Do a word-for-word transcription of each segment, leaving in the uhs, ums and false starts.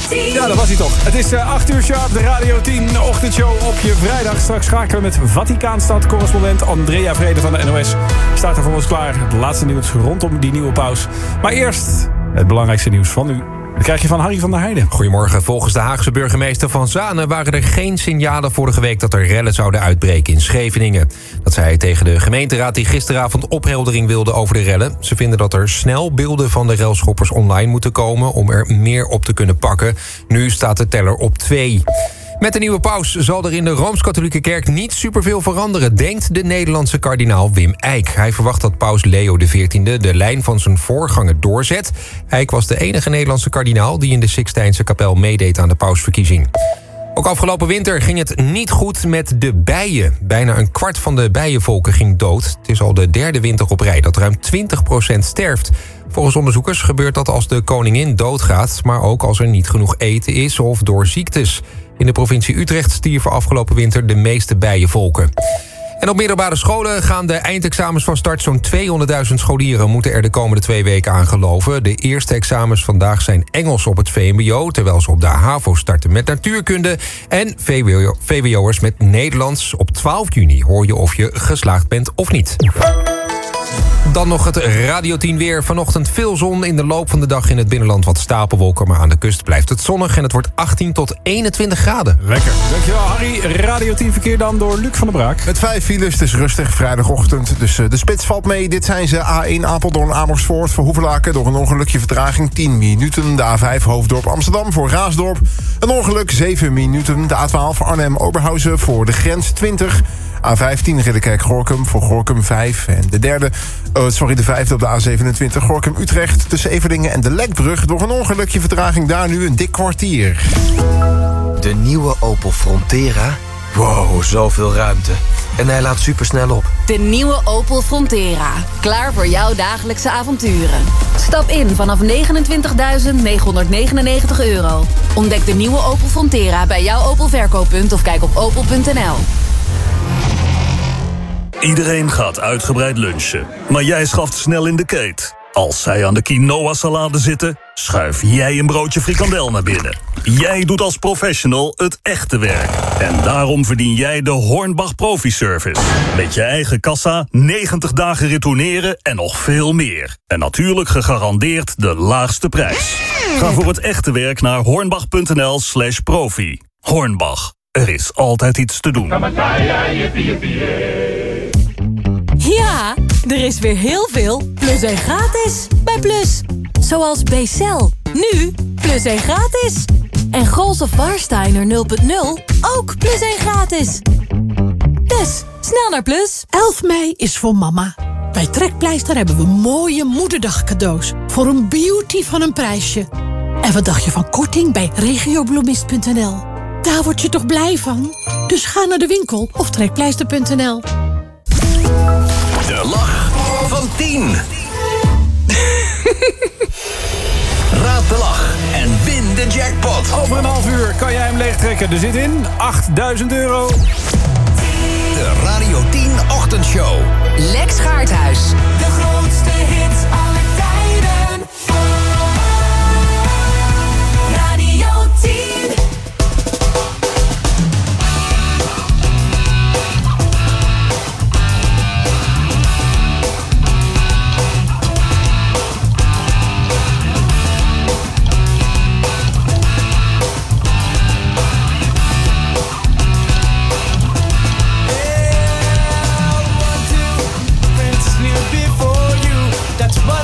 tien. Ja, dat was hij toch. Het is uh, acht uur sharp, de Radio tien ochtendshow op je vrijdag. Straks schakelen we met Vaticaanstad-correspondent Andrea Vrede van de N O S. Staat er voor ons klaar. Het laatste nieuws rondom die nieuwe paus. Maar eerst het belangrijkste nieuws van nu. Dat krijg je van Harry van der Heijden. Goedemorgen. Volgens de Haagse burgemeester Van Zanen waren er geen signalen vorige week dat er rellen zouden uitbreken in Scheveningen. Dat zei hij tegen de gemeenteraad die gisteravond opheldering wilde over de rellen. Ze vinden dat er snel beelden van de relschoppers online moeten komen om er meer op te kunnen pakken. Nu staat de teller op twee. Met de nieuwe paus zal er in de Rooms-Katholieke Kerk niet superveel veranderen, denkt de Nederlandse kardinaal Wim Eijk. Hij verwacht dat paus Leo de veertiende de lijn van zijn voorganger doorzet. Eijk was de enige Nederlandse kardinaal die in de Sixtijnse kapel meedeed aan de pausverkiezing. Ook afgelopen winter ging het niet goed met de bijen. Bijna een kwart van de bijenvolken ging dood. Het is al de derde winter op rij dat ruim twintig procent sterft. Volgens onderzoekers gebeurt dat als de koningin doodgaat, maar ook als er niet genoeg eten is of door ziektes. In de provincie Utrecht stierven afgelopen winter de meeste bijenvolken. En op middelbare scholen gaan de eindexamens van start. Zo'n tweehonderdduizend scholieren moeten er de komende twee weken aan geloven. De eerste examens vandaag zijn Engels op het V M B O... terwijl ze op de HAVO starten met natuurkunde. En V W O'ers met Nederlands. Op twaalf juni hoor je of je geslaagd bent of niet. Dan nog het Radio tien weer. Vanochtend veel zon, in de loop van de dag in het binnenland wat stapelwolken. Maar aan de kust blijft het zonnig en het wordt achttien tot eenentwintig graden. Lekker. Dankjewel Harry. Radio tien verkeer dan door Luc van der Braak. Met vijf files, het is rustig, vrijdagochtend. Dus de spits valt mee. Dit zijn ze A één Apeldoorn Amersfoort voor Hoevelaken. Door een ongelukje vertraging tien minuten. De A vijf Hoofddorp Amsterdam voor Raasdorp. Een ongeluk zeven minuten. De A twaalf Arnhem Oberhausen voor de grens twintig. A vijftien Ridderkerk-Gorinchem voor Gorinchem vijf. En de derde, oh, sorry, de vijfde op de A zevenentwintig Gorinchem-Utrecht. Tussen Everdingen en de Lekbrug. Door een ongelukje vertraging daar nu een dik kwartier. De nieuwe Opel Frontera? Wow, zoveel ruimte. En hij laat supersnel op. De nieuwe Opel Frontera. Klaar voor jouw dagelijkse avonturen. Stap in vanaf negenentwintigduizend negenhonderdnegenennegentig euro. Ontdek de nieuwe Opel Frontera bij jouw Opel verkooppunt of kijk op opel punt n l. Iedereen gaat uitgebreid lunchen, maar jij schaft snel in de keet. Als zij aan de quinoa-salade zitten, schuif jij een broodje frikandel naar binnen. Jij doet als professional het echte werk. En daarom verdien jij de Hornbach Profi Service. Met je eigen kassa, negentig dagen retourneren en nog veel meer. En natuurlijk gegarandeerd de laagste prijs. Ga voor het echte werk naar hornbach punt n l slash profi. Hornbach, er is altijd iets te doen. Ja, er is weer heel veel plus één gratis bij Plus. Zoals B-cel, nu plus één gratis. En Grols of Warsteiner nul punt nul, ook plus één gratis. Dus, snel naar Plus. elf mei is voor mama. Bij Trekpleister hebben we mooie moederdag cadeaus. Voor een beauty van een prijsje. En wat dacht je van korting bij regiobloemist punt n l? Daar word je toch blij van? Dus ga naar de winkel of trekpleister punt n l. De lach van tien. Raad de lach en win de jackpot. Over een half uur kan jij hem leegtrekken. Er zit in achtduizend euro. De Radio tien ochtendshow. Lex Gaarthuis. De grootste hits aller tijden. Radio tien. That's what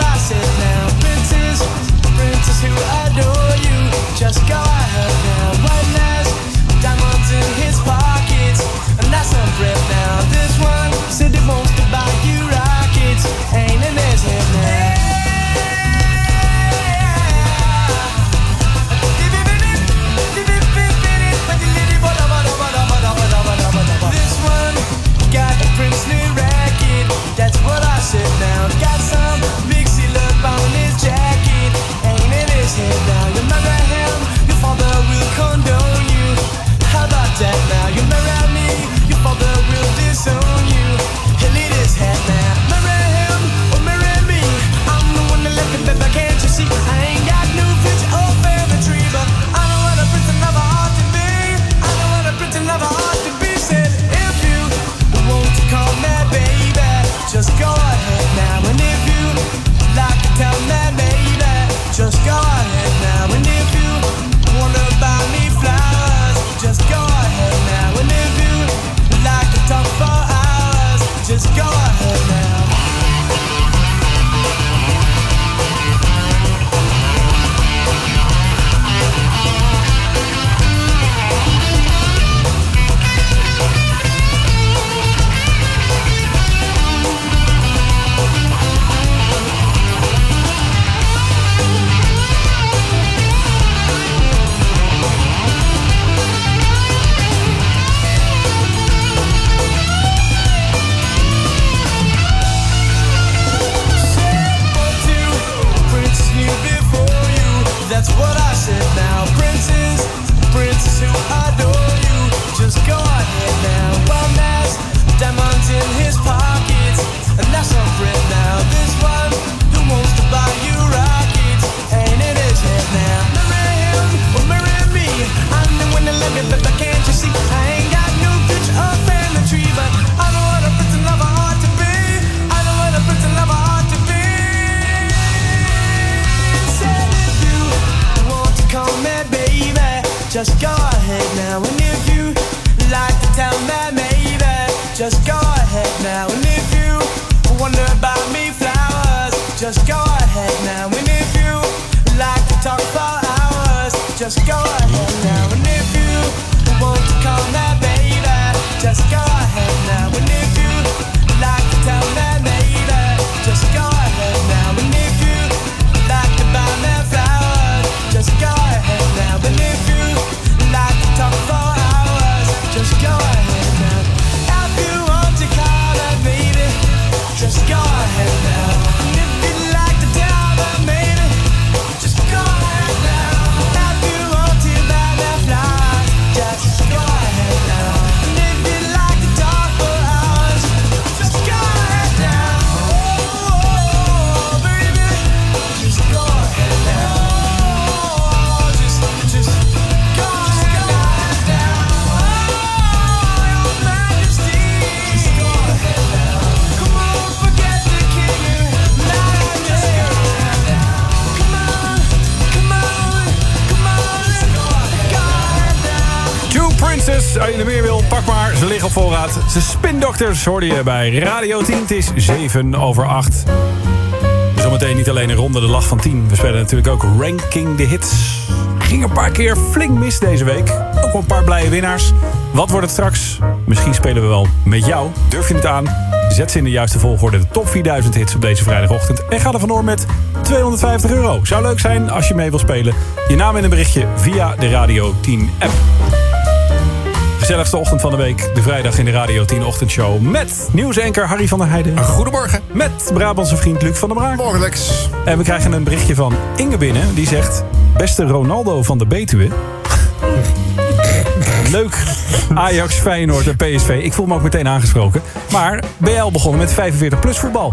That's what I said now. Princess, princess who adore you. Just go ahead now. One has diamonds in his pockets, and that's a friend now. This one who wants to buy you rockets ain't in his head now. Marry him or marry me. I'm the one that let me, but can't you see? I ain't got no picture up in the tree, but I know what a prince and lover ought to be. I know what a prince and lover ought to be. Said if you want to call me baby, just go ahead now. And if you like to tell me maybe, just go ahead now. And if you wonder about me flowers, just go ahead now. And if you like to talk for hours, just go ahead now. And if you want to call me baby, just go ahead now. And if you like to tell me maybe, just go ahead now. And if you like to buy me flowers, just go ahead now. And if you like to talk for hours, just go ahead now. If you want to call me baby, just go ahead now. And if you like to tell me maybe, just go ahead now. If you want to buy me flowers, just go ahead now. And if you like to talk for hours, just go ahead now. Oh, baby, just go ahead now. Just, just go ahead now. Oh, your majesty, just go ahead now. Come on, forget the king. Now just go ahead now. Come on, come on, come on, let's go ahead now. Two Princess, als je er meer wil, pak maar. Ze liggen op voorraad. De Spin Doctors hoorde je bij Radio tien. Het is zeven over acht. Zometeen niet alleen een ronde de lach van tien. We spelen natuurlijk ook Ranking the Hits. Ging een paar keer flink mis deze week. Ook wel een paar blije winnaars. Wat wordt het straks? Misschien spelen we wel met jou. Durf je het aan? Zet ze in de juiste volgorde. De top vierduizend hits op deze vrijdagochtend. En ga er vandoor met tweehonderdvijftig euro. Zou leuk zijn als je mee wil spelen. Je naam en een berichtje via de Radio tien app. Gezelligste ochtend van de week. De vrijdag in de Radio tien ochtendshow. Met nieuwsanker Harry van der Heijden. Goedemorgen. Met Brabantse vriend Luc van der Braak. Morgen, Lex. En we krijgen een berichtje van Inge binnen. Die zegt, beste Ronaldo van de Betuwe. Leuk. Ajax, Feyenoord en P S V. Ik voel me ook meteen aangesproken. Maar ben jij al begonnen met vijfenveertig plus voetbal?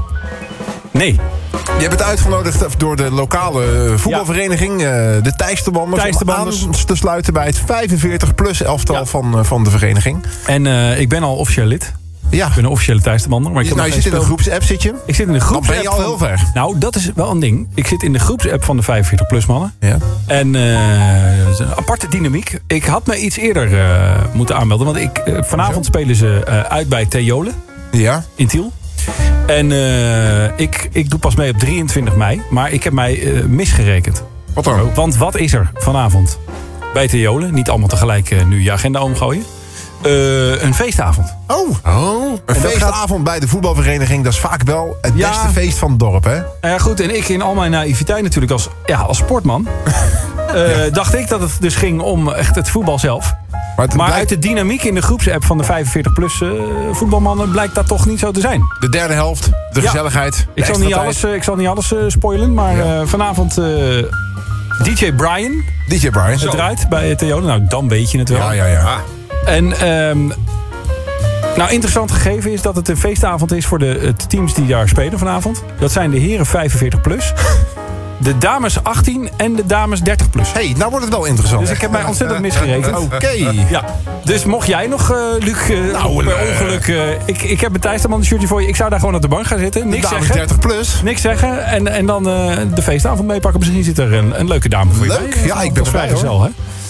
Nee. Je bent uitgenodigd door de lokale voetbalvereniging, ja. de Tijsterbanders, Tijsterbanders, om aan te sluiten bij het vijfenveertig plus elftal ja. van, van de vereniging. En uh, ik ben al officieel lid. Ja. Ik ben een officiële Tijsterbandner. Maar ik nou, je zit in de groepsapp, zit je? Ik zit in de groepsapp. Dan ben je al heel ver. Nou, dat is wel een ding. Ik zit in de groepsapp van de vijfenveertig plus mannen. Ja. En uh, dat is een aparte dynamiek. Ik had me iets eerder uh, moeten aanmelden. Want ik, uh, vanavond spelen ze uh, uit bij Theolen. Ja. In Tiel. En uh, ik, ik doe pas mee op drieëntwintig mei. Maar ik heb mij uh, misgerekend. Wat dan? Want wat is er vanavond bij Theolen? Niet allemaal tegelijk uh, nu je agenda omgooien. Uh, een feestavond. Oh, oh. Een feestavond gaat... bij de voetbalvereniging. Dat is vaak wel het ja. beste feest van het dorp, hè? Ja, goed. En ik in al mijn naïviteit natuurlijk als, ja, als sportman... uh, ja. dacht ik dat het dus ging om echt het voetbal zelf. Maar, maar blijkt... uit de dynamiek in de groepsapp van de vijfenveertig plus uh, voetbalmannen... blijkt dat toch niet zo te zijn. De derde helft, de ja. gezelligheid. De ik, zal niet alles, uh, ik zal niet alles uh, spoilen, maar ja. uh, vanavond... Uh, D J Brian. D J Brian. Het draait bij Theoden. Nou, dan weet je het wel. Ja, ja, ja. En... Um, nou, interessant gegeven is dat het een feestavond is voor de teams die daar spelen vanavond. Dat zijn de heren vijfenveertig plus... de dames achttien en de dames dertig plus. Hé, hey, nou wordt het wel interessant. Dus ik heb mij ontzettend misgerekend. Oké. Okay. Ja. Dus mocht jij nog, uh, Luc, uh, nou, per ongeluk... Uh, ik, ik heb een Thijsterman shirtje voor je. Ik zou daar gewoon op de bank gaan zitten. Niks dames zeggen. dertig plus. Niks zeggen. En, en dan uh, de feestavond meepakken. Misschien zit er een, een leuke dame voor je Leuk. bij. Ja, ik ben erbij, hoor. Hè?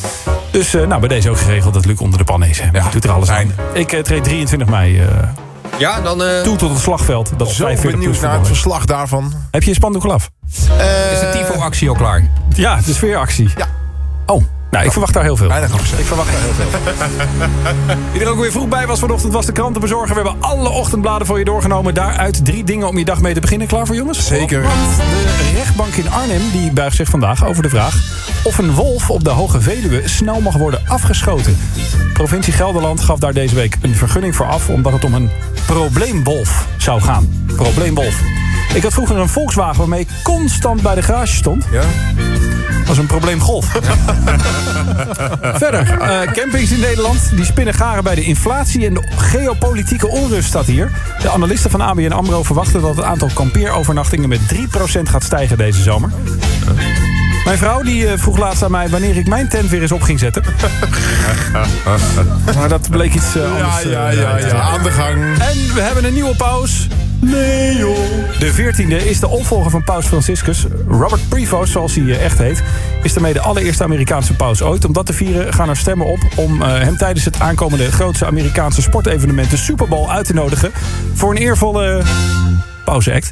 Dus uh, nou, bij deze ook geregeld dat Luc onder de pan is. Hè. Ja, doet er alles aan. Ik uh, treed drieëntwintig mei... Uh, ja, dan... Uh... toe tot het slagveld. Dat is zo benieuwd naar het verslag daarvan. Heb je een spandoek al af? Uh, is de Tifo-actie al klaar? Ja, de sfeeractie. Ja. Oh, nou, ik verwacht daar heel veel. Bijna ik verwacht daar heel veel. Wie er ook weer vroeg bij was vanochtend was de krantenbezorger. We hebben alle ochtendbladen voor je doorgenomen. Daaruit drie dingen om je dag mee te beginnen. Klaar voor, jongens? Zeker. Want de rechtbank in Arnhem die buigt zich vandaag over de vraag... of een wolf op de Hoge Veluwe snel mag worden afgeschoten. Provincie Gelderland gaf daar deze week een vergunning voor af... omdat het om een probleemwolf zou gaan. Probleemwolf. Ik had vroeger een Volkswagen waarmee ik constant bij de garage stond. Ja? Dat was een probleem golf. Verder, uh, campings in Nederland die spinnen garen bij de inflatie en de geopolitieke onrust staat hier. De analisten van A B N AMRO verwachten dat het aantal kampeerovernachtingen met drie procent gaat stijgen deze zomer. Mijn vrouw die uh, vroeg laatst aan mij wanneer ik mijn tent weer eens op ging zetten. Maar dat bleek iets uh, anders. Ja, ja, ja, ja, aan de gang. En we hebben een nieuwe paus. Leo. De veertiende is de opvolger van paus Franciscus. Robert Prevost, zoals hij echt heet, is daarmee de allereerste Amerikaanse paus ooit. Om dat te vieren gaan er stemmen op om uh, hem tijdens het aankomende grootste Amerikaanse sportevenement, de Super Bowl, uit te nodigen voor een eervolle pauze-act.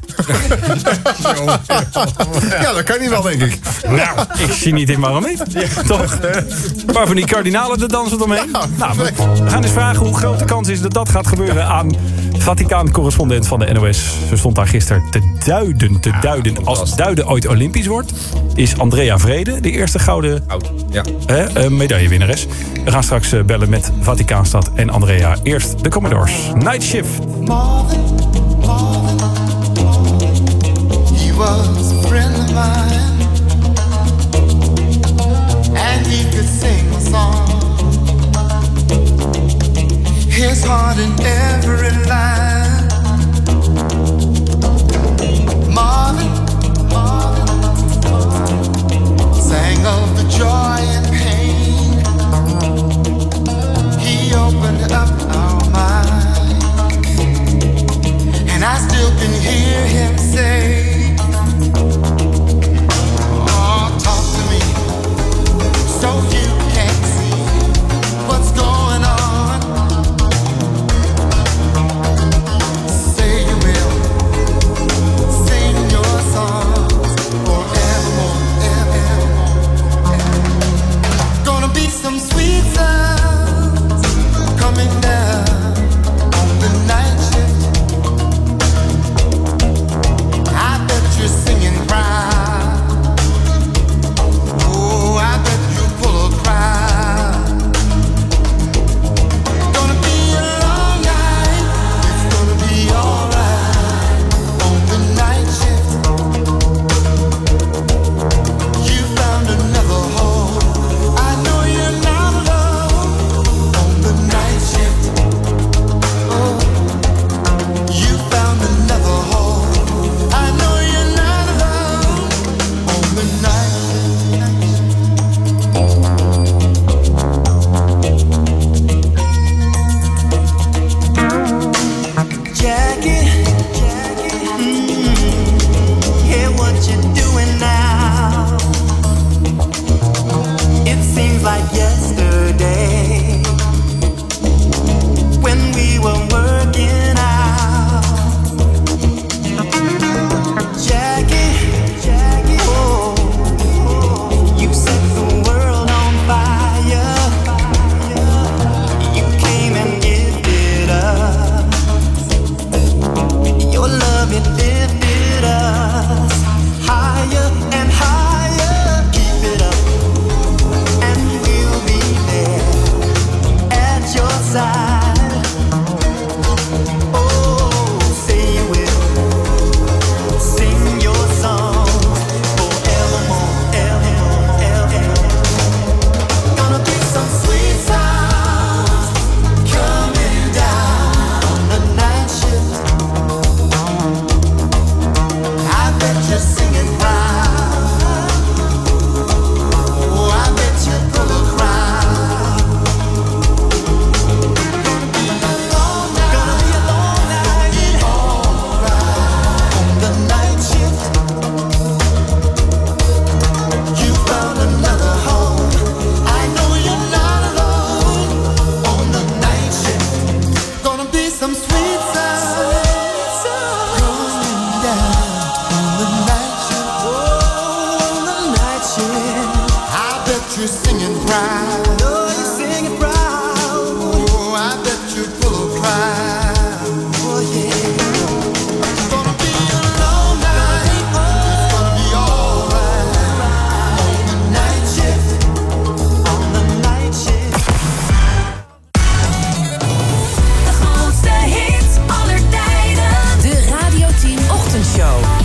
Ja, dat kan niet wel, denk ik. Nou, ik zie niet in waarom niet. Ja. Toch? Een paar van die kardinalen er dansen omheen. Ja, nou, we gaan eens vragen hoe groot de kans is dat dat gaat gebeuren aan Vaticaan-correspondent van de N O S. Ze stond daar gisteren te duiden, te duiden. Als duiden ooit Olympisch wordt, is Andrea Vrede de eerste gouden ja. eh, uh, medaillewinnares. We gaan straks uh, bellen met Vaticaanstad en Andrea. Eerst de Commodores. Night Shift. He was a friend of mine, and he could sing a song. His heart in every line. Marvin, Marvin, sang of the joy and pain. He opened up our mind, and I still can hear him say, oh, talk to me so you can see what's going on. Say you will sing your songs forevermore, evermore. Gonna be some sweet sounds coming down on the night shift. I bet you're singing proud. Oh, I bet you pull a crowd. Gonna be a long night. It's gonna be alright on the night shift. You found another home. I know you're not alone on the night shift. Oh, you found another home. I know you're not alone on the night shift. Jackie, Jackie, mm, yeah, what you doing now? It seems like yesterday when we were working out. Jackie, Jackie, oh, you set the world on fire. You came and gifted us. Your love, it lifted us higher and higher. Keep it up, and we'll be there at your side. Oh, say you will sing your songs forevermore, evermore, evermore. Gonna be some sweet sounds coming down on the night shift. I bet you're singing proud. Oh, I bet you pull a crowd. Gonna be a long night. Gonna be a long night. Alright on the night shift. You found another home. I know you're not alone on the night shift. Gonna be some sweet sounds going down on the night shift. Oh, on the night shift. I bet you're singing proud. Oh, you're singing proud. Oh, I bet you pull a crowd. Oh, yeah. Gonna be a long night. It's gonna be alright on the night shift. On the night shift. De grootste hits aller tijden. De Radio tien Ochtendshow.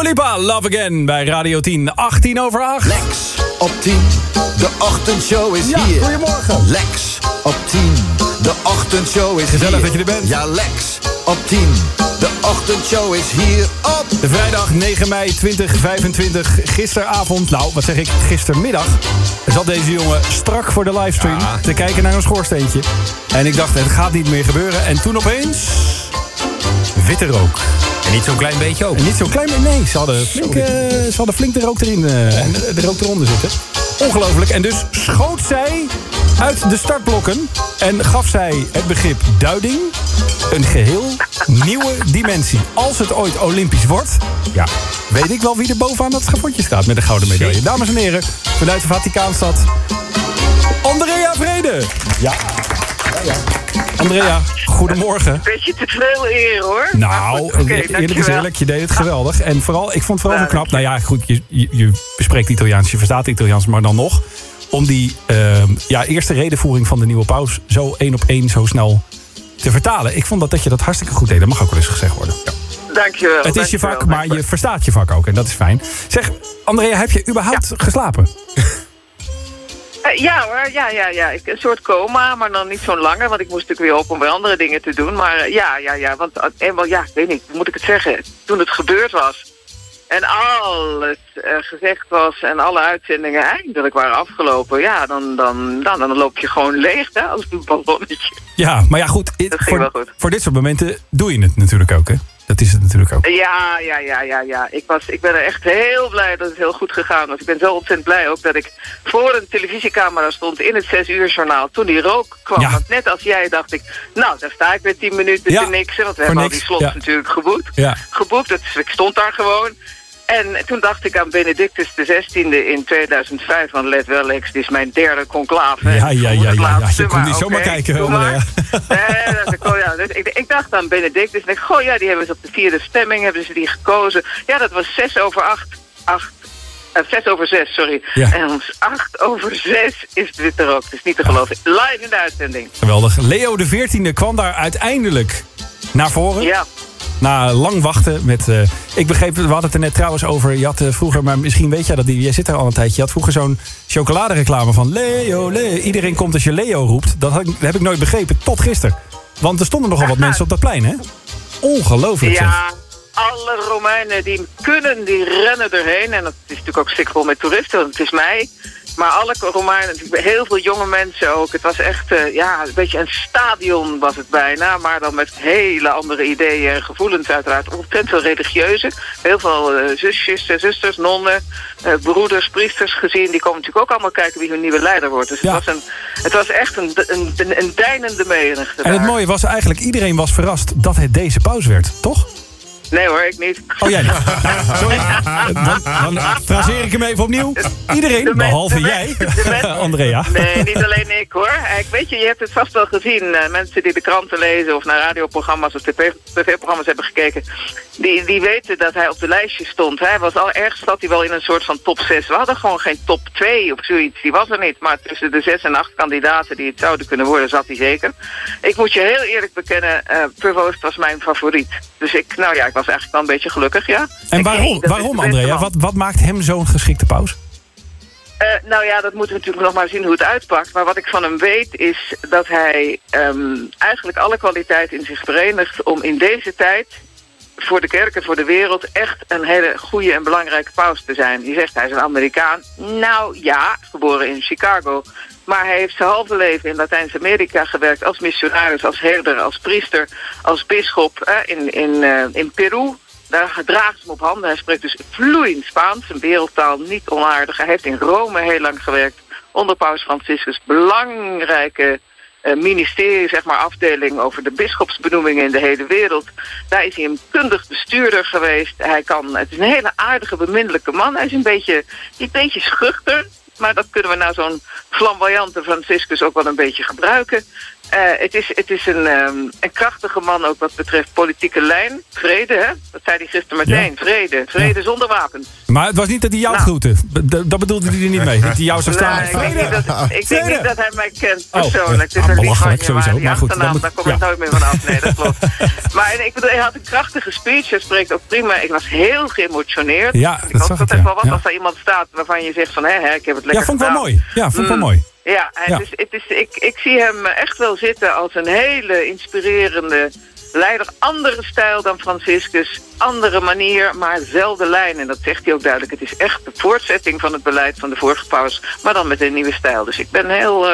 Lipa, Love Again bij Radio tien. achttien over acht. Lex op tien, de ochtendshow is Ja, hier. goedemorgen. Lex op tien, de ochtendshow is Gezellig hier. dat je er bent. Ja, Lex op tien, de ochtendshow is hier op... De vrijdag negen mei tweeduizend vijfentwintig. Gisteravond, nou wat zeg ik, gistermiddag... zat deze jongen strak voor de livestream Ja. te kijken naar een schoorsteentje. En ik dacht, het gaat niet meer gebeuren. En toen opeens... witte rook. En niet zo'n klein beetje ook. En niet zo klein, maar nee, ze hadden flink, uh, ze hadden flink de rook erin uh, en de rook eronder zitten. Ongelooflijk. En dus schoot zij uit de startblokken en gaf zij het begrip duiding een geheel nieuwe dimensie. Als het ooit Olympisch wordt, ja, weet ik wel wie er bovenaan dat schavotje staat met de gouden medaille. Dames en heren, vanuit de Vaticaanstad, Andrea Vrede. Ja, ja, ja. Andrea, goedemorgen. Beetje te veel eer, hoor. Nou, goed, okay, eerlijk is eerlijk, je deed het geweldig. En vooral, ik vond het vooral zo knap. Nou ja, goed, je, je, je spreekt Italiaans, je verstaat Italiaans, maar dan nog. Om die uh, ja, eerste redenvoering van de nieuwe paus zo één op één zo snel te vertalen. Ik vond dat, dat je dat hartstikke goed deed. Dat mag ook wel eens gezegd worden. Ja. Dankjewel. Het is je vak, dankjewel, maar je verstaat je vak ook. En dat is fijn. Zeg, Andrea, heb je überhaupt ja. geslapen? Uh, ja hoor, ja, ja, ja. Ik, een soort coma, maar dan niet zo'n lange. Want ik moest natuurlijk weer op om weer andere dingen te doen. Maar uh, ja, ja, ja. Want uh, eenmaal, ja, ik weet niet, hoe moet ik het zeggen? Toen het gebeurd was en alles uh, gezegd was en alle uitzendingen eindelijk waren afgelopen. Ja, dan, dan, dan, dan loop je gewoon leeg, hè, als een ballonnetje. Ja, maar ja, goed. It, dat ging voor, wel goed. Voor dit soort momenten doe je het natuurlijk ook, hè? Dat is het natuurlijk ook. Ja, ja, ja, ja, ja. Ik, was, ik ben er echt heel blij dat het heel goed gegaan was. Ik ben zo ontzettend blij ook dat ik voor een televisiecamera stond in het zes uur journaal toen die rook kwam. Ja. Want net als jij dacht ik, nou, daar sta ik weer tien minuten ja. te niksen. Want we hebben niks. al die slots ja. natuurlijk geboekt. Ja. geboekt. Dus ik stond daar gewoon. En toen dacht ik aan Benedictus de zestiende in tweeduizend vijf. Van let wel, Lex, dit is mijn derde conclave. Ja, ja, ja, ja, ja. Je kon niet maar, zomaar okay, kijken. Maar. Nee, dat is, ja, dus ik, ik dacht aan Benedictus. En ik goh, ja, die hebben ze op de vierde stemming, hebben ze die gekozen. Ja, dat was zes over acht. acht uh, zes over zes, sorry. Ja. En om acht over zes is het witte rook. Het is niet te geloven. Live in de uitzending. Geweldig. Leo de veertiende kwam daar uiteindelijk naar voren. Ja. Na lang wachten met... Uh, ik begreep, we hadden het er net trouwens over... Je had uh, vroeger, maar misschien weet jij dat... Die, jij zit er al een tijdje. Je had vroeger zo'n chocoladereclame van... Leo, Leo. Iedereen komt als je Leo roept. Dat, had ik, dat heb ik nooit begrepen, tot gisteren. Want er stonden nogal wat mensen op dat plein, hè? Ongelooflijk, ja. zeg. Alle Romeinen die kunnen, die rennen erheen. En dat is natuurlijk ook sikkel met toeristen, want het is mei. Maar alle Romeinen, heel veel jonge mensen ook. Het was echt, uh, ja, een beetje een stadion was het bijna. Maar dan met hele andere ideeën en gevoelens uiteraard. Ontzettend veel religieuze. Heel veel uh, zusjes, zusters, nonnen, uh, broeders, priesters gezien. Die komen natuurlijk ook allemaal kijken wie hun nieuwe leider wordt. Dus ja. het, was een, het was echt een, een, een, een deinende menigte. En het mooie was eigenlijk, iedereen was verrast dat het deze paus werd, toch? Nee hoor, ik niet. Oh, jij niet? Sorry. Dan, dan fraseer ik hem even opnieuw. Iedereen, men, behalve jij, men, Andrea. Nee, niet alleen ik hoor. Ik weet je, je hebt het vast wel gezien. Uh, mensen die de kranten lezen of naar radioprogramma's of tv-programma's hebben gekeken. Die, die weten dat hij op de lijstje stond. Hij was al ergens zat hij wel in een soort van top zes. We hadden gewoon geen top twee of zoiets. Die was er niet. Maar tussen de zes en acht kandidaten die het zouden kunnen worden, zat hij zeker. Ik moet je heel eerlijk bekennen, uh, Prevost was mijn favoriet. Dus ik, nou ja, ik was eigenlijk wel een beetje gelukkig, ja. En waarom, waarom Andrea? Wat, wat maakt hem zo'n geschikte paus? Uh, nou ja, dat moeten we natuurlijk nog maar zien hoe het uitpakt. Maar wat ik van hem weet is dat hij um, eigenlijk alle kwaliteit in zich verenigt om in deze tijd voor de kerk en voor de wereld echt een hele goede en belangrijke paus te zijn. Je zegt hij is een Amerikaan. Nou ja, geboren in Chicago. Maar hij heeft zijn halve leven in Latijns-Amerika gewerkt als missionaris, als herder, als priester, als bisschop eh, in, in, uh, in Peru. Daar draagt ze hem op handen. Hij spreekt dus vloeiend Spaans, een wereldtaal, niet onaardig. Hij heeft in Rome heel lang gewerkt onder paus Franciscus. Belangrijke uh, ministerie, zeg maar, afdeling over de bisschopsbenoemingen in de hele wereld. Daar is hij een kundig bestuurder geweest. Hij kan, het is een hele aardige, beminnelijke man. Hij is een beetje, een beetje schuchter. maar dat kunnen we nou zo'n flamboyante Franciscus ook wel een beetje gebruiken. Uh, het is, het is een, um, een krachtige man ook wat betreft politieke lijn. Vrede, hè? Dat zei hij gisteren meteen. Ja. Vrede. Vrede ja. zonder wapens. Maar het was niet dat hij jou nou. groette. Dat bedoelde hij er niet mee. Dat hij jou zou staan. Nee, ik denk, niet dat, ik denk niet dat hij mij kent persoonlijk. Oh, ja, belachelijk sowieso. Maar goed, dan moet, daar kom ik ja. nooit meer van af. Nee, dat klopt. Maar ik bedoel, hij had een krachtige speech. Hij spreekt ook prima. Ik was heel geëmotioneerd. Ja, ik dat hoop dat het echt wel wat ja. als er iemand staat waarvan je zegt van... hé, hè, ik heb het lekker Ja, vond ik gedaan. wel mooi. Ja, vond ik wel mm. mooi. Ja, het ja. Is, het is, ik, ik zie hem echt wel zitten als een hele inspirerende leider. Andere stijl dan Franciscus, andere manier, maar dezelfde lijn. En dat zegt hij ook duidelijk. Het is echt de voortzetting van het beleid van de vorige paus, maar dan met een nieuwe stijl. Dus ik ben heel... Uh,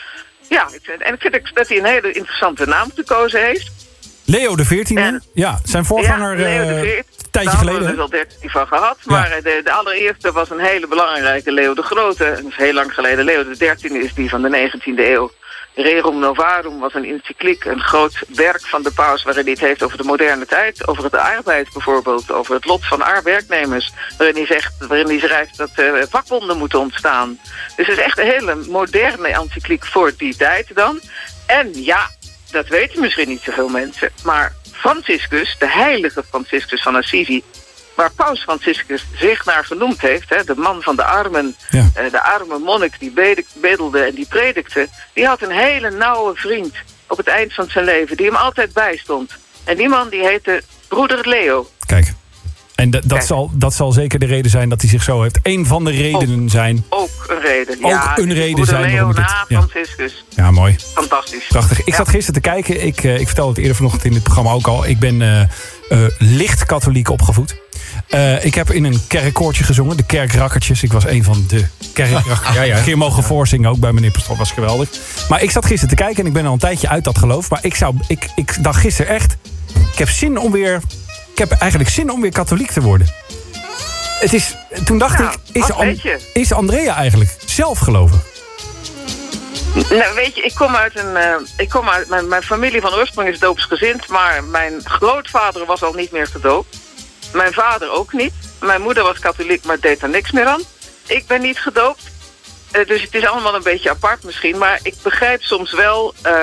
ja, ik vind, en ik vind dat hij een hele interessante naam gekozen heeft. Leo de veertiende, en, ja, zijn voorganger... Ja, Leo de veertiende. Een tijdje geleden. Daar hebben we er al dertien van gehad. Maar ja. de, de allereerste was een hele belangrijke, Leo de Grote. Dat is heel lang geleden. Leo de dertiende is die van de negentiende eeuw. Rerum Novarum was een encycliek, een groot werk van de paus... waarin hij het heeft over de moderne tijd, over het arbeid bijvoorbeeld... over het lot van werknemers, waarin hij zegt, waarin hij schrijft dat uh, vakbonden moeten ontstaan. Dus het is echt een hele moderne encycliek voor die tijd dan. En ja, dat weten misschien niet zoveel mensen, maar... Franciscus, de heilige Franciscus van Assisi, waar paus Franciscus zich naar genoemd heeft, hè, de man van de armen, ja. uh, de arme monnik die bedelde en die predikte, die had een hele nauwe vriend op het eind van zijn leven, die hem altijd bijstond. En die man die heette broeder Leo. Kijk, en d- dat, zal, dat zal zeker de reden zijn dat hij zich zo heeft. Eén van de redenen ook, zijn. Ook een reden. Ook ja, een reden broeder zijn. Leo Het, na ja. Franciscus. Ja, mooi. Fantastisch. Prachtig. Ik ja. zat gisteren te kijken. Ik, uh, ik vertelde het eerder vanochtend in dit programma ook al. Ik ben uh, uh, licht katholiek opgevoed. Uh, ik heb in een kerkkoortje gezongen. De Kerkrakkertjes. Ik was een van de kerkrakkertjes. Ja, ja. Ik keer mogen voorzingen ook bij meneer Pastoor. Was geweldig. Maar ik zat gisteren te kijken en ik ben al een tijdje uit dat geloof. Maar ik, zou, ik, ik dacht gisteren echt... Ik heb zin om weer... Ik heb eigenlijk zin om weer katholiek te worden. Het is, toen dacht nou, ik, is, An, is Andrea eigenlijk zelf gelovig? Nou, weet je, ik kom uit een... Uh, ik kom uit, mijn, mijn familie van oorsprong is doopsgezind, maar mijn grootvader was al niet meer gedoopt. Mijn vader ook niet. Mijn moeder was katholiek, maar deed er niks meer aan. Ik ben niet gedoopt. Uh, dus het is allemaal een beetje apart misschien, maar ik begrijp soms wel... Uh,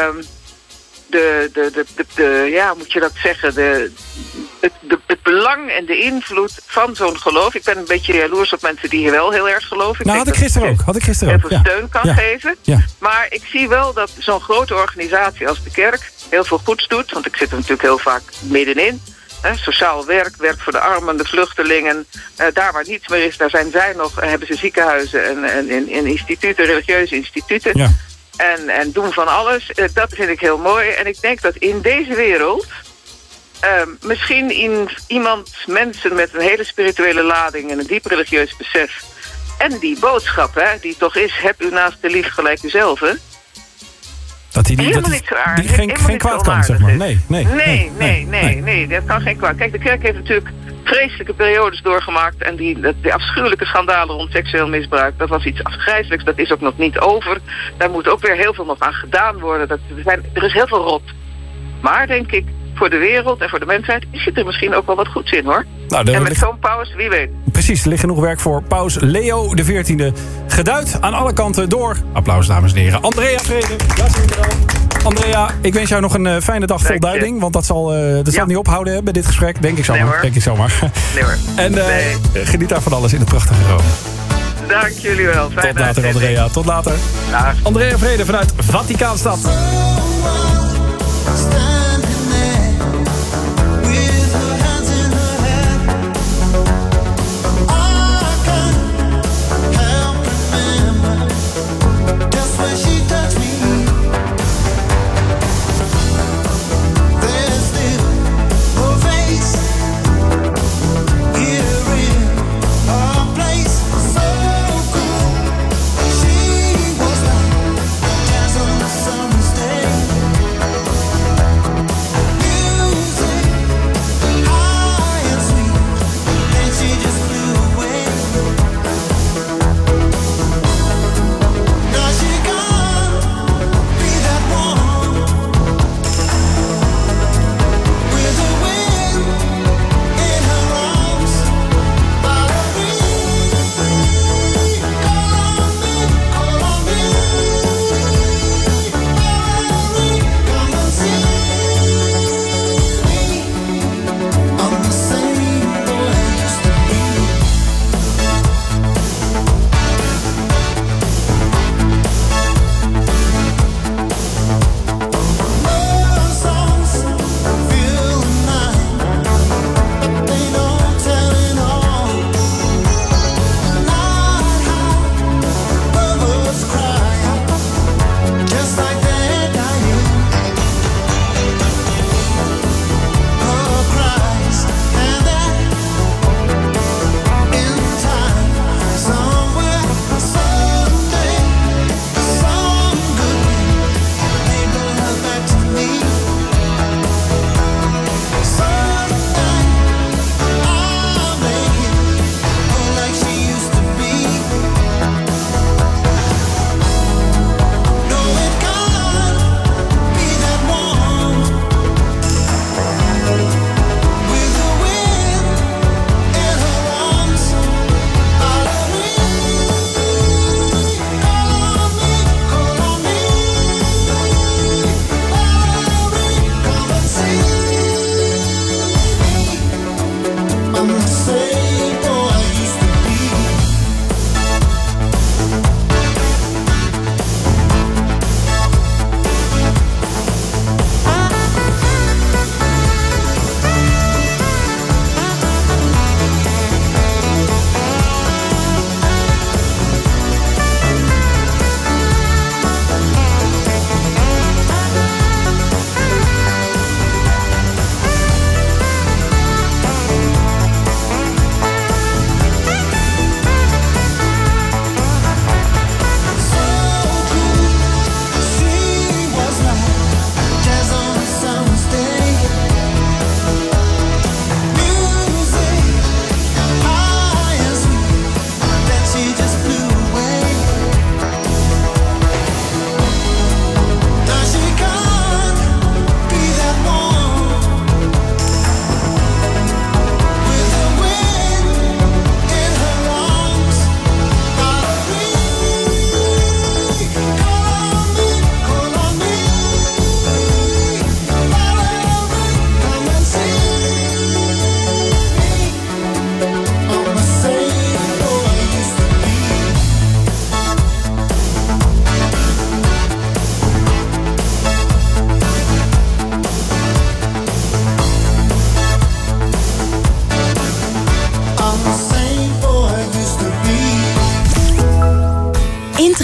De, de, de, de, de, ja, moet je dat zeggen, de, het, de, het belang en de invloed van zo'n geloof. Ik ben een beetje jaloers op mensen die hier wel heel erg geloven. Ik nou, had ik gisteren ook. Had ik gisteren heel ook. veel ja. steun kan ja. geven. Ja. Maar ik zie wel dat zo'n grote organisatie als de kerk heel veel goeds doet. Want ik zit er natuurlijk heel vaak middenin. He, sociaal werk, werk voor de armen, de vluchtelingen. Uh, daar waar niets meer is, daar zijn zij nog. Uh, hebben ze ziekenhuizen en, en, en, en instituten, religieuze instituten. Ja. En, en doen van alles. Uh, dat vind ik heel mooi. En ik denk dat in deze wereld... Uh, misschien in iemand, mensen met een hele spirituele lading... en een diep religieus besef... en die boodschap, hè, die toch is... heb u naast de lief gelijk uzelf, hè? Dat die, die, helemaal dat niet zo aardig. Die geen, geen kwaad kan, zeg maar. Nee, nee, nee, nee, nee, nee, nee, nee, dat kan geen kwaad. Kijk, de kerk heeft natuurlijk vreselijke periodes doorgemaakt... en die, die afschuwelijke schandalen rond seksueel misbruik... dat was iets afgrijselijks, dat is ook nog niet over. Daar moet ook weer heel veel nog aan gedaan worden. Dat, er, zijn, er is heel veel rot. Maar, denk ik, voor de wereld en voor de mensheid... zit er misschien ook wel wat goeds in, hoor. Nou, en met ligt... zo'n paus, wie weet. Precies, er ligt genoeg werk voor paus Leo de veertiende. Geduid aan alle kanten door... Applaus, dames en heren. Andrea Vrede. Daar zie je er al. Andrea, ik wens jou nog een uh, fijne dag vol duiding. Want dat zal, uh, dat zal ja. niet ophouden hè, bij dit gesprek. Denk ik zomaar. Nee, denk ik zomaar. Nee, hoor. En uh, nee. geniet daar van alles in het prachtige Rome. Dank jullie wel. Fijne Tot later, Andrea. Tot later. Dag. Andrea Vrede vanuit Vaticaanstad.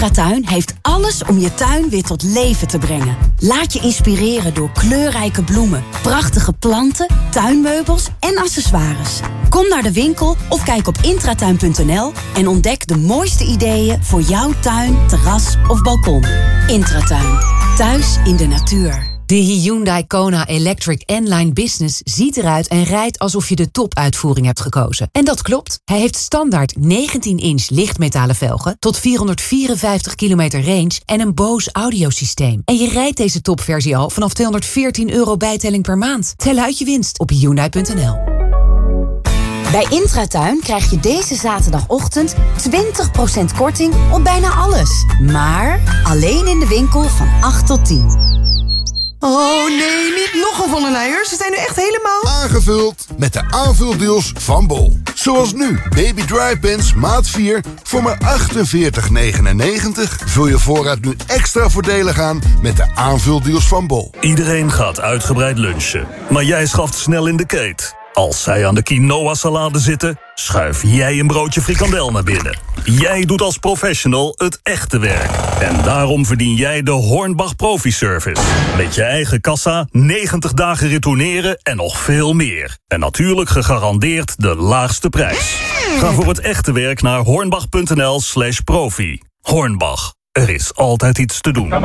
Intratuin heeft alles om je tuin weer tot leven te brengen. Laat je inspireren door kleurrijke bloemen, prachtige planten, tuinmeubels en accessoires. Kom naar de winkel of kijk op intratuin punt n l en ontdek de mooiste ideeën voor jouw tuin, terras of balkon. Intratuin. Thuis in de natuur. De Hyundai Kona Electric N-Line Business ziet eruit en rijdt alsof je de topuitvoering hebt gekozen. En dat klopt. Hij heeft standaard negentien inch lichtmetalen velgen tot vierhonderdvierenvijftig kilometer range en een Bose audiosysteem. En je rijdt deze topversie al vanaf tweehonderdveertien euro bijtelling per maand. Tel uit je winst op hyundai punt n l. Bij Intratuin krijg je deze zaterdagochtend twintig procent korting op bijna alles. Maar alleen in de winkel van acht tot tien. Oh nee, niet nog een volle luier. Ze zijn nu echt helemaal... Aangevuld met de aanvuldeals van Bol. Zoals nu, baby dry pants maat vier voor maar achtenveertig negenennegentig. Vul je voorraad nu extra voordelig aan met de aanvuldeals van Bol. Iedereen gaat uitgebreid lunchen, maar jij schaft snel in de keet. Als zij aan de quinoa-salade zitten, schuif jij een broodje frikandel naar binnen. Jij doet als professional het echte werk. En daarom verdien jij de Hornbach Profi Service. Met je eigen kassa, negentig dagen retourneren en nog veel meer. En natuurlijk gegarandeerd de laagste prijs. Ga voor het echte werk naar hornbach punt n l slash profi. Hornbach, er is altijd iets te doen.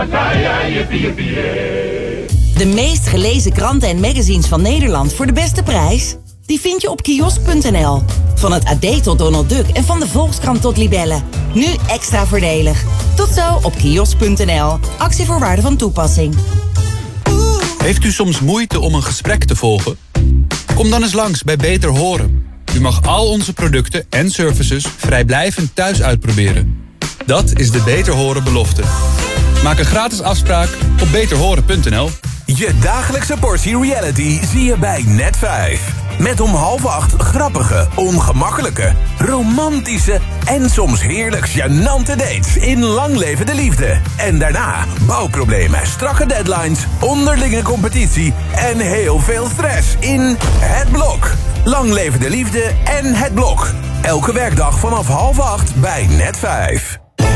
De meest gelezen kranten en magazines van Nederland voor de beste prijs? Die vind je op kiosk punt n l. Van het A D tot Donald Duck en van de Volkskrant tot Libelle. Nu extra voordelig. Tot zo op kiosk punt n l. Actievoorwaarden van toepassing. Heeft u soms moeite om een gesprek te volgen? Kom dan eens langs bij Beter Horen. U mag al onze producten en services vrijblijvend thuis uitproberen. Dat is de Beter Horen belofte. Maak een gratis afspraak op beter horen punt n l. Je dagelijkse portie reality zie je bij Net vijf. Met om half acht grappige, ongemakkelijke, romantische en soms heerlijk gênante dates in Lang Leven de Liefde. En daarna bouwproblemen, strakke deadlines, onderlinge competitie en heel veel stress in Het Blok. Lang Leven de Liefde en Het Blok. Elke werkdag vanaf half acht bij Net vijf.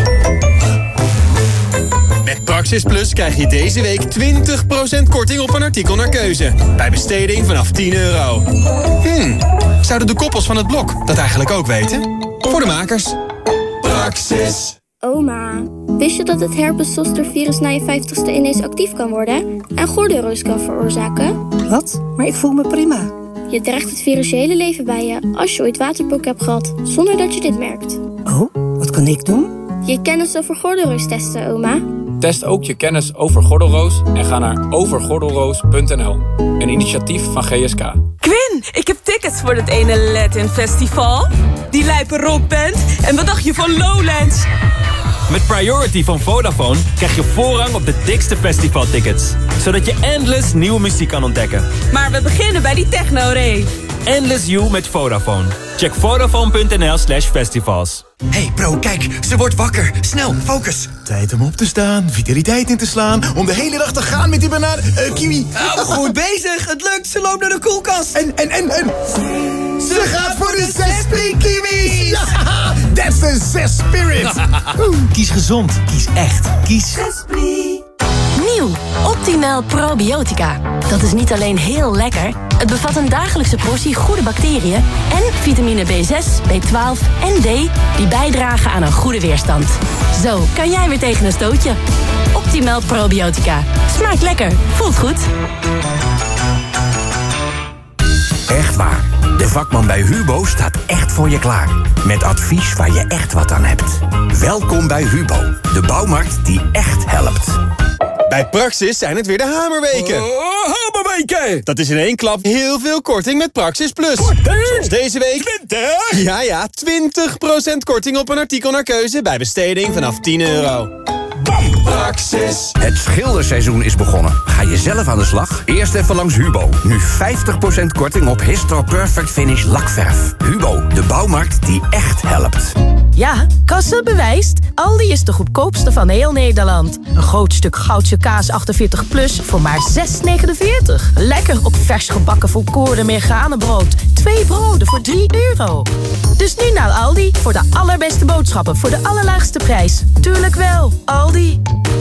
Met Praxis Plus krijg je deze week twintig procent korting op een artikel naar keuze. Bij besteding vanaf tien euro. Hmm, zouden de koppels van Het Blok dat eigenlijk ook weten? Voor de makers. Praxis. Oma, wist je dat het herpes-zostervirus na je vijftigste ineens actief kan worden? En gordelroos kan veroorzaken? Wat? Maar ik voel me prima. Je draagt het virus je hele leven bij je als je ooit waterpook hebt gehad, zonder dat je dit merkt. Oh, wat kan ik doen? Je kennis over gordelroos testen, oma. Test ook je kennis over gordelroos en ga naar over gordelroos punt n l. Een initiatief van G S K. Quinn, ik heb tickets voor het ene Latin Festival. Die lijpe rockband. En wat dacht je van Lowlands? Met Priority van Vodafone krijg je voorrang op de dikste festivaltickets. Zodat je endless nieuwe muziek kan ontdekken. Maar we beginnen bij die techno-rave. Endless You met Vodafone. Check vodafone punt n l slash festivals. Hey bro, kijk, ze wordt wakker. Snel, focus. Tijd om op te staan, vitaliteit in te slaan, om de hele dag te gaan met die banaan. Uh, kiwi. Oh, goed bezig, het lukt. Ze loopt naar de koelkast. En, en, en, en. Ze gaat voor de zes kiwis. Ja, that's the zes spirit. Kies gezond, kies echt, kies Zespri. Nieuw, Optimal Probiotica. Dat is niet alleen heel lekker, het bevat een dagelijkse portie goede bacteriën en vitamine B zes, B twaalf en D die bijdragen aan een goede weerstand. Zo kan jij weer tegen een stootje. Optimal Probiotica. Smaakt lekker, voelt goed. Echt waar. De vakman bij Hubo staat echt voor je klaar. Met advies waar je echt wat aan hebt. Welkom bij Hubo, de bouwmarkt die echt helpt. Bij Praxis zijn het weer de hamerweken. Oh, hamerweken! Dat is in één klap heel veel korting met Praxis Plus. Zoals deze week... twintig? Ja, ja, twintig procent korting op een artikel naar keuze bij besteding vanaf tien euro. Praxis. Het schilderseizoen is begonnen. Ga je zelf aan de slag? Eerst even langs Hubo. Nu vijftig procent korting op Histor Perfect Finish lakverf. Hubo, de bouwmarkt die echt helpt. Ja, Kassa bewijst. Aldi is de goedkoopste van heel Nederland. Een groot stuk Goudse kaas achtenveertig plus voor maar zes negenenveertig. Lekker op vers gebakken volkoren meergranenbrood. Twee broden voor drie euro. Dus nu naar Aldi voor de allerbeste boodschappen voor de allerlaagste prijs. Tuurlijk wel, Aldi.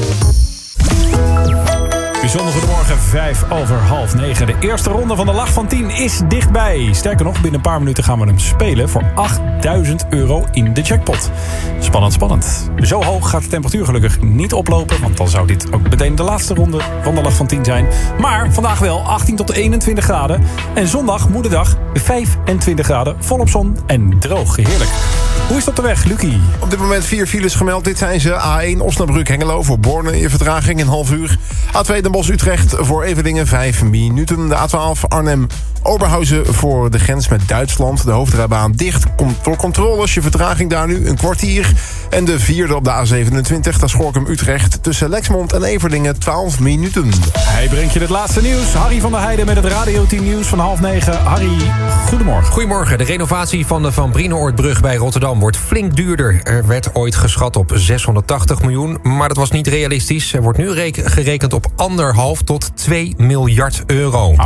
Bijzonder goedemorgen, vijf over half negen. De eerste ronde van de Lach van tien is dichtbij. Sterker nog, binnen een paar minuten gaan we hem spelen voor achtduizend euro in de jackpot. Spannend, spannend. Zo hoog gaat de temperatuur gelukkig niet oplopen, want dan zou dit ook meteen de laatste ronde van de Lach van tien zijn. Maar vandaag wel achttien tot eenentwintig graden. En zondag, moederdag, vijfentwintig graden, volop zon en droog. Heerlijk. Hoe is het op de weg, Lucie? Op dit moment vier files gemeld. Dit zijn ze. A één Osnabrück Hengelo voor Borne in vertraging een half uur. A twee Den Bosch Utrecht voor Everdingen vijf minuten. De A twaalf Arnhem Oberhausen voor de grens met Duitsland. De hoofdrijbaan dicht. Komt door controles. Je vertraging daar nu een kwartier. En de vierde op de A zevenentwintig. Dat is Gorinchem Utrecht. Tussen Lexmond en Everdingen twaalf minuten. Hij brengt je het laatste nieuws. Harry van der Heijden met het Radio tien nieuws van half negen. Harry, goedemorgen. Goedemorgen. De renovatie van de Van Brienoordbrug bij Rotterdam wordt flink duurder. Er werd ooit geschat op zeshonderdtachtig miljoen, maar dat was niet realistisch. Er wordt nu reken- gerekend op anderhalf tot twee miljard euro. Oh,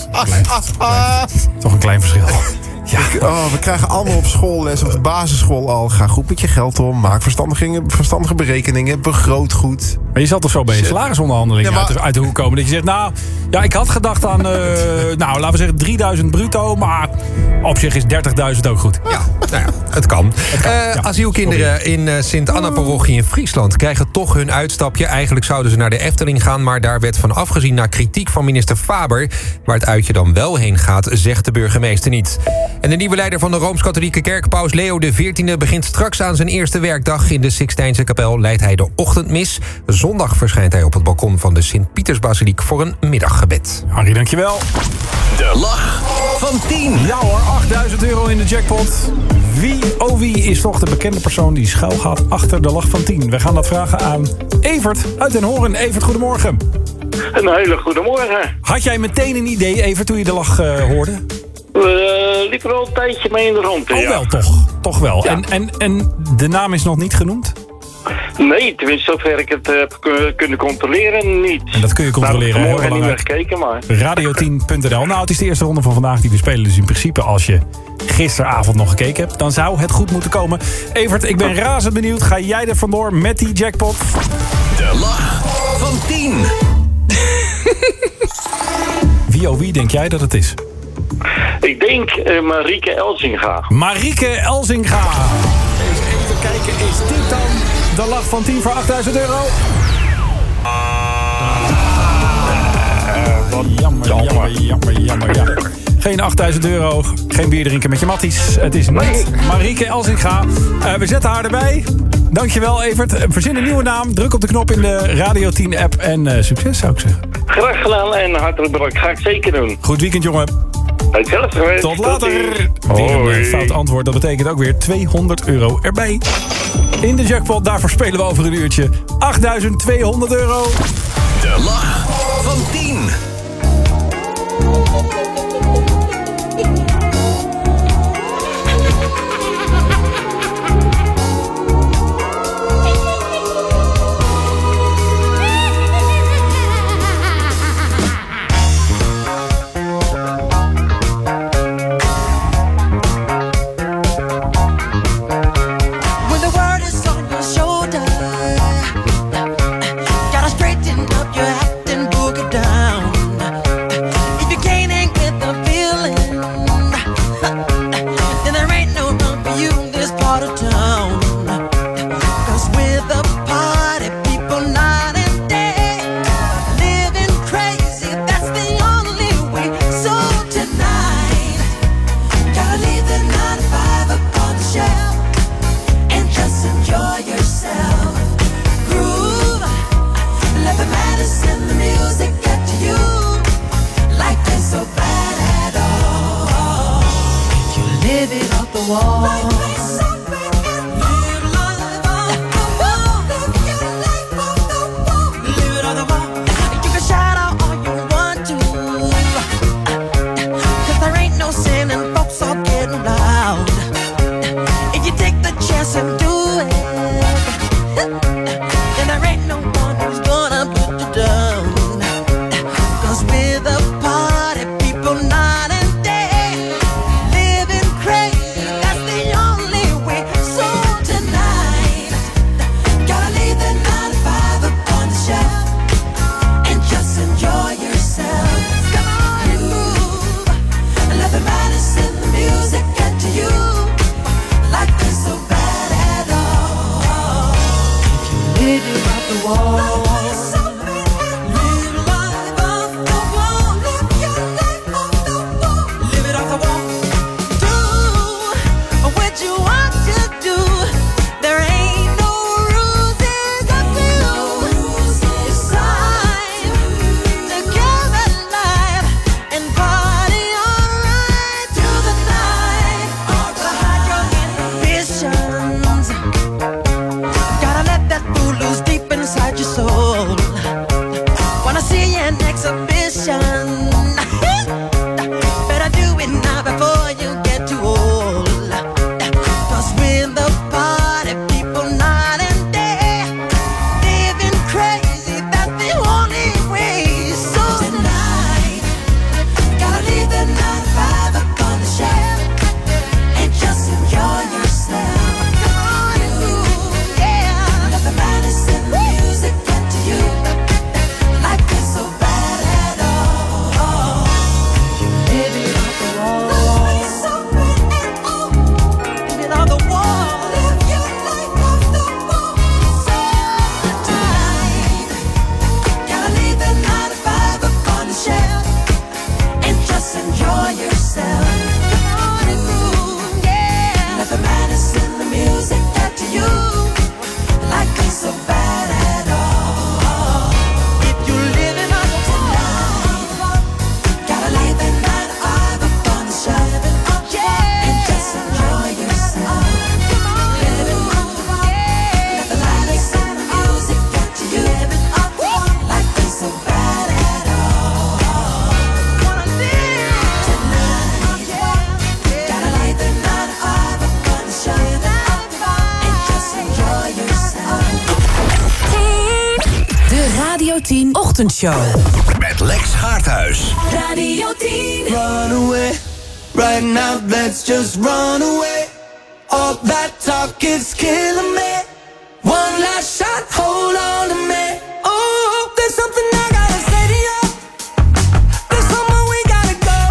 nou, toch een klein verschil. Ja. Oh, we krijgen allemaal op schoolles, op de basisschool al. Ga goed met je geld om, maak verstandige, verstandige berekeningen, begroot goed. Maar je zal toch zo bij je salarisonderhandelingen ja, maar... uit, de, uit de hoek komen. Dat je zegt, nou, ja, ik had gedacht aan, uh, nou, laten we zeggen drieduizend bruto. Maar op zich is dertigduizend ook goed. Ja, nou ja, het kan. Het kan. Uh, ja, asielkinderen in uh, Sint-Anna-parochie in Friesland krijgen toch hun uitstapje. Eigenlijk zouden ze naar de Efteling gaan, maar daar werd van afgezien na kritiek van minister Faber. Waar het uitje dan wel heen gaat, zegt de burgemeester niet. En de nieuwe leider van de Rooms-Katholieke Kerk, Paus Leo de veertiende... begint straks aan zijn eerste werkdag. In de Sixtijnse kapel leidt hij de ochtendmis. Zondag verschijnt hij op het balkon van de Sint-Pietersbasiliek voor een middaggebed. Harry, dankjewel. De Lach van tien. Ja hoor, achtduizend euro in de jackpot. Wie, oh wie, is toch de bekende persoon die schuilgaat achter de Lach van tien? We gaan dat vragen aan Evert uit Den Hoorn. Evert, goedemorgen. Een hele goede morgen. Had jij meteen een idee, Evert, toen je de lach uh, hoorde? We uh, liepen er al een tijdje mee in de rond. Oh, ja. wel, toch. Toch wel. Ja. En, en, en de naam is nog niet genoemd? Nee, tenminste zover ik het heb uh, kunnen controleren, niet. En dat kun je controleren. Nou, ik heb morgen niet meer gekeken, maar... radio tien punt n l. Nou, het is de eerste ronde van vandaag die we spelen. Dus in principe, als je gisteravond nog gekeken hebt, dan zou het goed moeten komen. Evert, ik ben razend benieuwd. Ga jij er vandoor met die jackpot? De Lach van tien. Wie, oh wie denk jij dat het is? Ik denk uh, Marieke Elzinga. Marieke Elzinga. Eens even kijken, is dit dan de Lach van tien voor achtduizend euro? Uh, wat jammer, jammer, jammer, jammer, ja. Geen achtduizend euro, geen bier drinken met je matties. Het is niet Marieke Elzinga. Uh, we zetten haar erbij. Dankjewel, Evert. Verzin een nieuwe naam. Druk op de knop in de Radio tien app. En uh, succes, zou ik zeggen. Graag gedaan en hartelijk bedankt. Ga ik zeker doen. Goed weekend, jongen. Hetzelfde geweest. Tot later. Weer een fout antwoord. Dat betekent ook weer tweehonderd euro erbij. In de jackpot, daarvoor spelen we over een uurtje achtduizend tweehonderd euro. De Lach van tien. If you take the chance and Ochtendshow. Met Lex Gaarthuis. Radio tien. Run away. Right now, let's just run away. All that talk is killing me. One last shot, hold on to me. Oh, there's something I gotta say to you. There's somewhere we gotta go.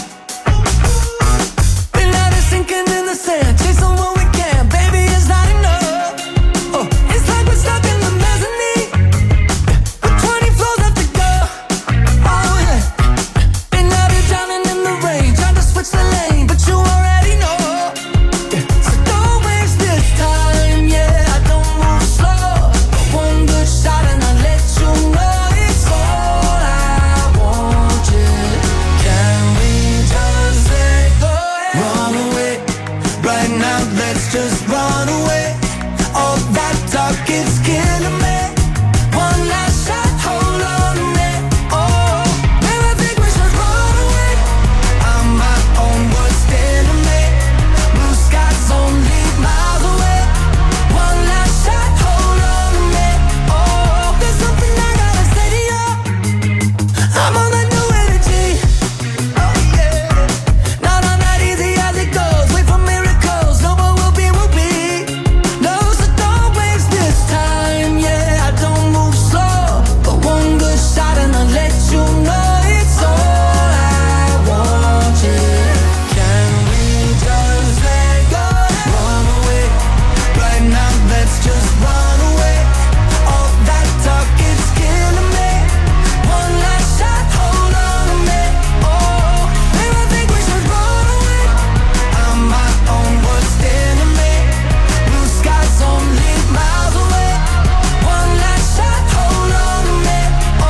Been out of sinking in the sand, chasing what we can. Baby, it's not enough. Oh, it's like we're stuck in the mezzanine with twenty floors left to go. Oh yeah. Been out here drowning in the rain, trying to switch the lane, but you already know. So don't waste this time, yeah. I don't move slow. One good shot and I'll let you know it's all I want. Yeah. Can we just let go? Run away. Right now, let's just run away. All that talk is killing me. One last shot, hold on to me. Oh, man, I think we should run away. I'm my own worst enemy. Blue skies only miles away. One last shot, hold on to me. Oh, there's something I gotta say to you. I'm on that new energy. Oh yeah. Not on that easy as it goes. Wait for miracles. No, but we'll be, we'll be. No, so don't waste this time. Yeah, I don't move slow, but one good shot and I'll let you know it's all I want. Yeah. Can we just let go? Run away. Right now, let's just run away. All that talk is killing me. One last shot, hold on to me. Oh, man, I think we should run away. I'm my own worst enemy. Blue skies only miles away. One last shot, hold on to me. Oh.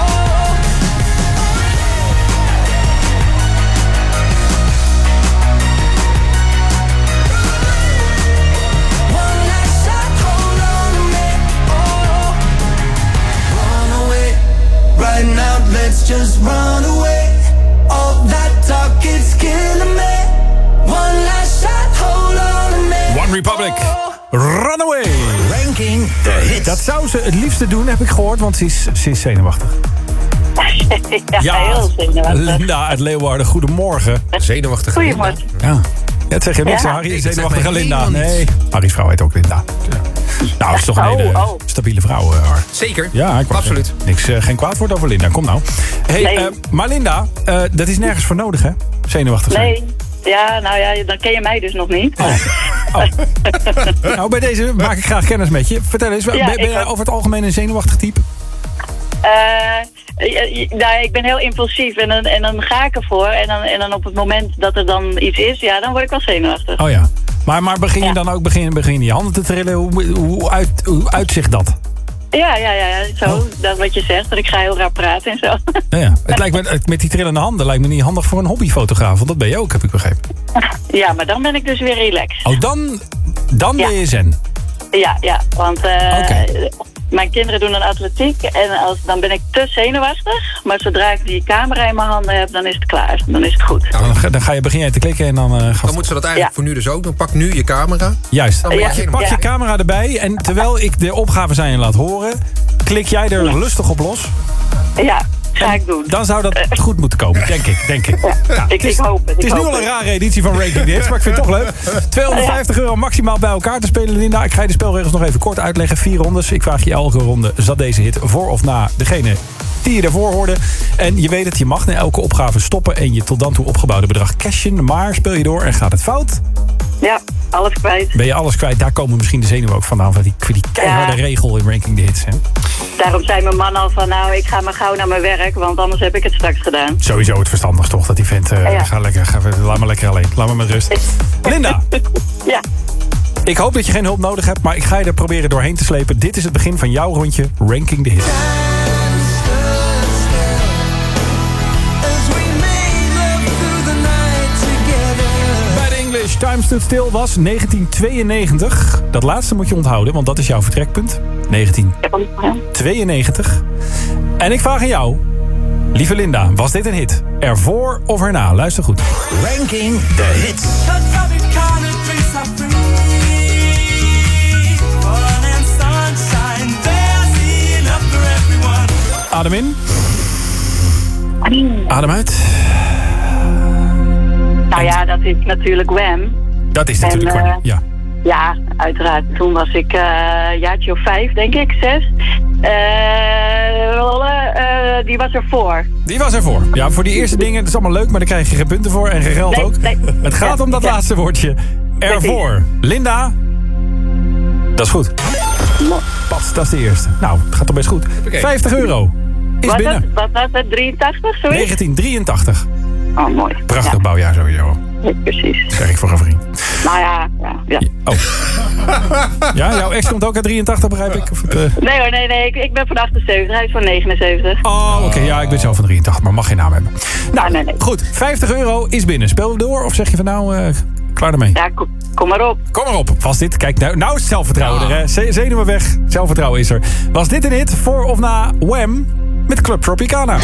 One last shot, hold on to me. Oh, run away. Right now, let's just run away. All that talk is killing me. One last shot, hold on to me. One Republic. Runaway. Ranking the hits. Dat zou ze het liefste doen, heb ik gehoord, want ze is, ze is zenuwachtig. ja, heel zenuwachtig. Linda uit Leeuwarden, goedemorgen. Zenuwachtig. Goedemorgen. Ja. Ja, dat zeg je niks, Ja. Harry. Nee, dat Zenuwachtige zegt mij Linda. helemaal Nee, niets. Harry's vrouw heet ook Linda. Ja. Nou, het is toch een Oh, hele oh. stabiele vrouw, uh, Har. Zeker. Ja, ik wou Absoluut. zeggen, Niks, uh, geen kwaad woord over Linda. Kom nou. Hey, Nee. uh, maar Linda, uh, dat is nergens voor nodig, hè? Zenuwachtig zijn. Nee. Ja, nou ja, dan ken je mij dus nog niet. Nou, bij deze maak ik graag kennis met je. Vertel eens, Ja, ben, ben ik jij ook. over het algemeen een zenuwachtig type? Eh, ja, nou, ik ben heel impulsief en dan, en dan ga ik ervoor. En dan, en dan op het moment dat er dan iets is, ja, dan word ik wel zenuwachtig. Oh ja. Maar, maar begin je Ja. dan ook begin, begin je handen te trillen? Hoe, hoe, uit, hoe uitzicht dat? Ja, ja, ja, ja, zo, Oh. dat wat je zegt. Dat ik ga heel raar praten en zo. Nou ja, het lijkt me, met die trillende handen lijkt me niet handig voor een hobbyfotograaf. Want dat ben je ook, heb ik begrepen. Ja, maar dan ben ik dus weer relaxed. Oh, dan, dan ben Ja. je zen. Ja, ja, want eh, Oké. mijn kinderen doen een atletiek en als, dan ben ik te zenuwachtig. Maar zodra ik die camera in mijn handen heb, dan is het klaar. Dan is het goed. Nou, dan, ga, dan ga je, begin jij te klikken en dan uh, gaat Dan moet ze dat eigenlijk voor nu dus ook. Dan pak nu je camera. Juist. Dan ben je Pak je, helemaal- pak je camera erbij en terwijl ik de opgave zijn laat horen, klik jij er lustig op los. Ja, ga ik doen. Dan zou dat goed moeten komen, denk ik. Denk ik. Ja, ik, het is, ik hoop het. het ik is nu hoop al een het. rare editie van Ranking the Hits, maar ik vind het toch leuk. tweehonderdvijftig euro maximaal bij elkaar te spelen, Linda. Ik ga je de spelregels nog even kort uitleggen. Vier rondes. Ik vraag je elke ronde, zat deze hit voor of na degene die je daarvoor hoorde. En je weet het, je mag na elke opgave stoppen en je tot dan toe opgebouwde bedrag cashen. Maar speel je door en gaat het fout, Ja, alles kwijt. ben je alles kwijt. Daar komen misschien de zenuwen ook vandaan, van die, die keiharde Ja. regel in Ranking the Hits. Hè? Daarom zei mijn man al van, nou, ik ga maar gauw naar mijn werk, want anders heb ik het straks gedaan. Sowieso het verstandig toch, dat die vent... Uh, Ja. ga lekker, ga, laat me lekker alleen. Laat me met rust. Linda. Ja. Ik hoop dat je geen hulp nodig hebt, maar ik ga je er proberen doorheen te slepen. Dit is het begin van jouw rondje Ranking the Hits. Bij de English Time Stood Still was negentien tweeënnegentig. Dat laatste moet je onthouden, want dat is jouw vertrekpunt. negentien tweeënnegentig. En ik vraag aan jou, lieve Linda, was dit een hit? Ervoor of erna? Luister goed. Ranking the hits. Adem in. Adem uit. Nou ja, dat is natuurlijk Wham. Dat is natuurlijk En, Wham, uh, ja. Ja, uiteraard. Toen was ik uh, een jaartje of vijf, denk ik, zes. Uh, uh, die was ervoor. Die was ervoor. Ja, voor die eerste dingen, dat is allemaal leuk, maar daar krijg je geen punten voor en geen geld Nee, ook. nee. Het gaat om dat Ja. laatste woordje. Ervoor. Linda. Dat is goed. Pas, dat is de eerste. Nou, het gaat toch best goed. vijftig euro is Wat binnen. Wat was het? drieëntachtig, zoiets? negentien drieëntachtig. Oh, mooi. Prachtig Ja. bouwjaar sowieso. Ja, precies. Zeg ik voor een vriend. Nou ja, ja. ja. Oh. Ja, jouw ex komt ook uit drieëntachtig, begrijp ik? Of het, uh... Nee hoor, nee, nee. Ik, ik ben van achtenzeventig, hij is van negenenzeventig. Oh, oké. Okay, ja, ik ben zelf van drieëntachtig, maar mag geen naam hebben. Nou, Ah, nee, nee. goed. vijftig euro is binnen. Spelen we door of zeg je van nou, uh, klaar ermee? Ja, kom, kom maar op. Kom maar op. Was dit, kijk, nou, nou is het zelfvertrouwen er, hè. Z- zenuwen weg, zelfvertrouwen is er. Was dit een hit voor of na Wham met Club Tropicana?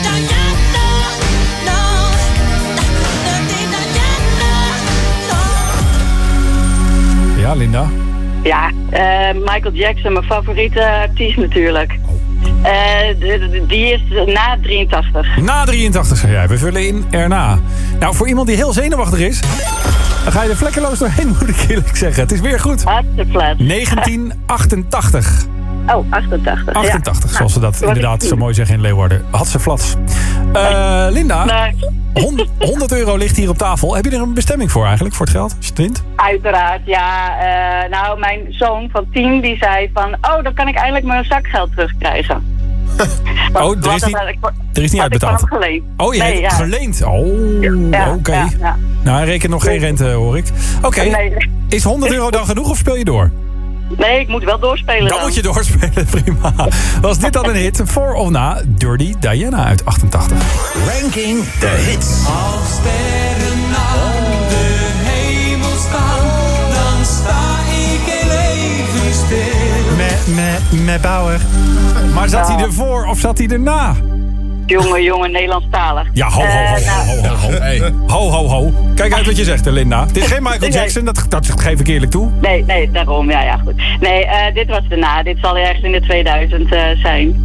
Ja, Linda? Ja, uh, Michael Jackson, mijn favoriete artiest natuurlijk. Uh, d- d- die is na drieëntachtig. Na drieëntachtig, zeg jij. We vullen in erna. Nou, voor iemand die heel zenuwachtig is, dan ga je er vlekkeloos doorheen, moet ik eerlijk zeggen. Het is weer goed. Hartstikke negentien achtentachtig. Oh, achtentachtig. achtentachtig, ja. zoals ze dat Nou, inderdaad ik- zo mooi zeggen in Leeuwarden. Had ze flats. Uh, Linda, Nee. honderd euro ligt hier op tafel. Heb je er een bestemming voor eigenlijk, voor het geld, als je het wint? Uiteraard, ja. Uh, nou, mijn zoon van tien die zei van... Oh, dan kan ik eindelijk mijn zakgeld terugkrijgen. Oh, er is niet, er is niet uitbetaald. Had ik van hem geleend. Oh, je Nee, hebt ja. geleend. Oh, Ja, oké. Okay. ja, ja. Nou, hij rekent nog geen rente, hoor ik. Oké, okay. Nee. Is honderd euro dan genoeg of speel je door? Nee, ik moet wel doorspelen Dan, dan. moet je doorspelen, prima. Was dit dan een hit voor of na Dirty Diana uit achtentachtig? Ranking de hits. Als sterren aan de hemel staan, dan sta ik heel even stil. Met, met, met Bauer. Maar zat hij ervoor of zat hij erna? Jongen, jongen, Nederlandstalig. Ja, ho, ho, ho, Uh, ho, nou, ho, ho, ho. Hey. Ho, ho, ho. Kijk uit wat je zegt, hè, Linda. Het is geen Michael Nee. Jackson, dat, dat geef ik eerlijk toe. Nee, nee, daarom. Ja, ja, goed. Nee, uh, dit was daarna. Dit zal ergens in de tweeduizend uh, zijn.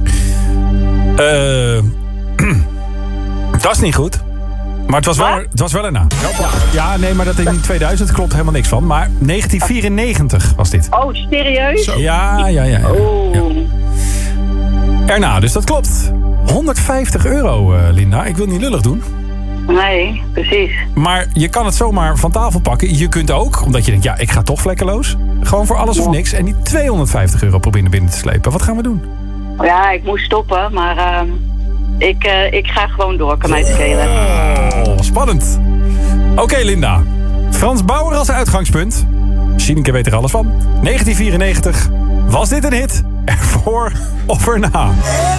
Eh... dat is niet goed. Maar het was wel, het was wel erna. Ja, nee, maar dat in tweeduizend klopt helemaal niks van. Maar negentien vierennegentig was dit. Oh, serieus? Ja, ja, ja. ja. Oh. Ja. Erna, dus dat klopt. honderdvijftig euro, uh, Linda. Ik wil niet lullig doen. Nee, precies. Maar je kan het zomaar van tafel pakken. Je kunt ook, omdat je denkt, ja, ik ga toch vlekkeloos. Gewoon voor alles of niks. En die tweehonderdvijftig euro proberen binnen te slepen. Wat gaan we doen? Ja, ik moest stoppen, maar uh, ik, uh, ik ga gewoon door. Kan mij het schelen. Oh, spannend. Oké, okay, Linda. Frans Bauer als uitgangspunt. Sineke weet er alles van. negentien vierennegentig. Was dit een hit? Ervoor of erna?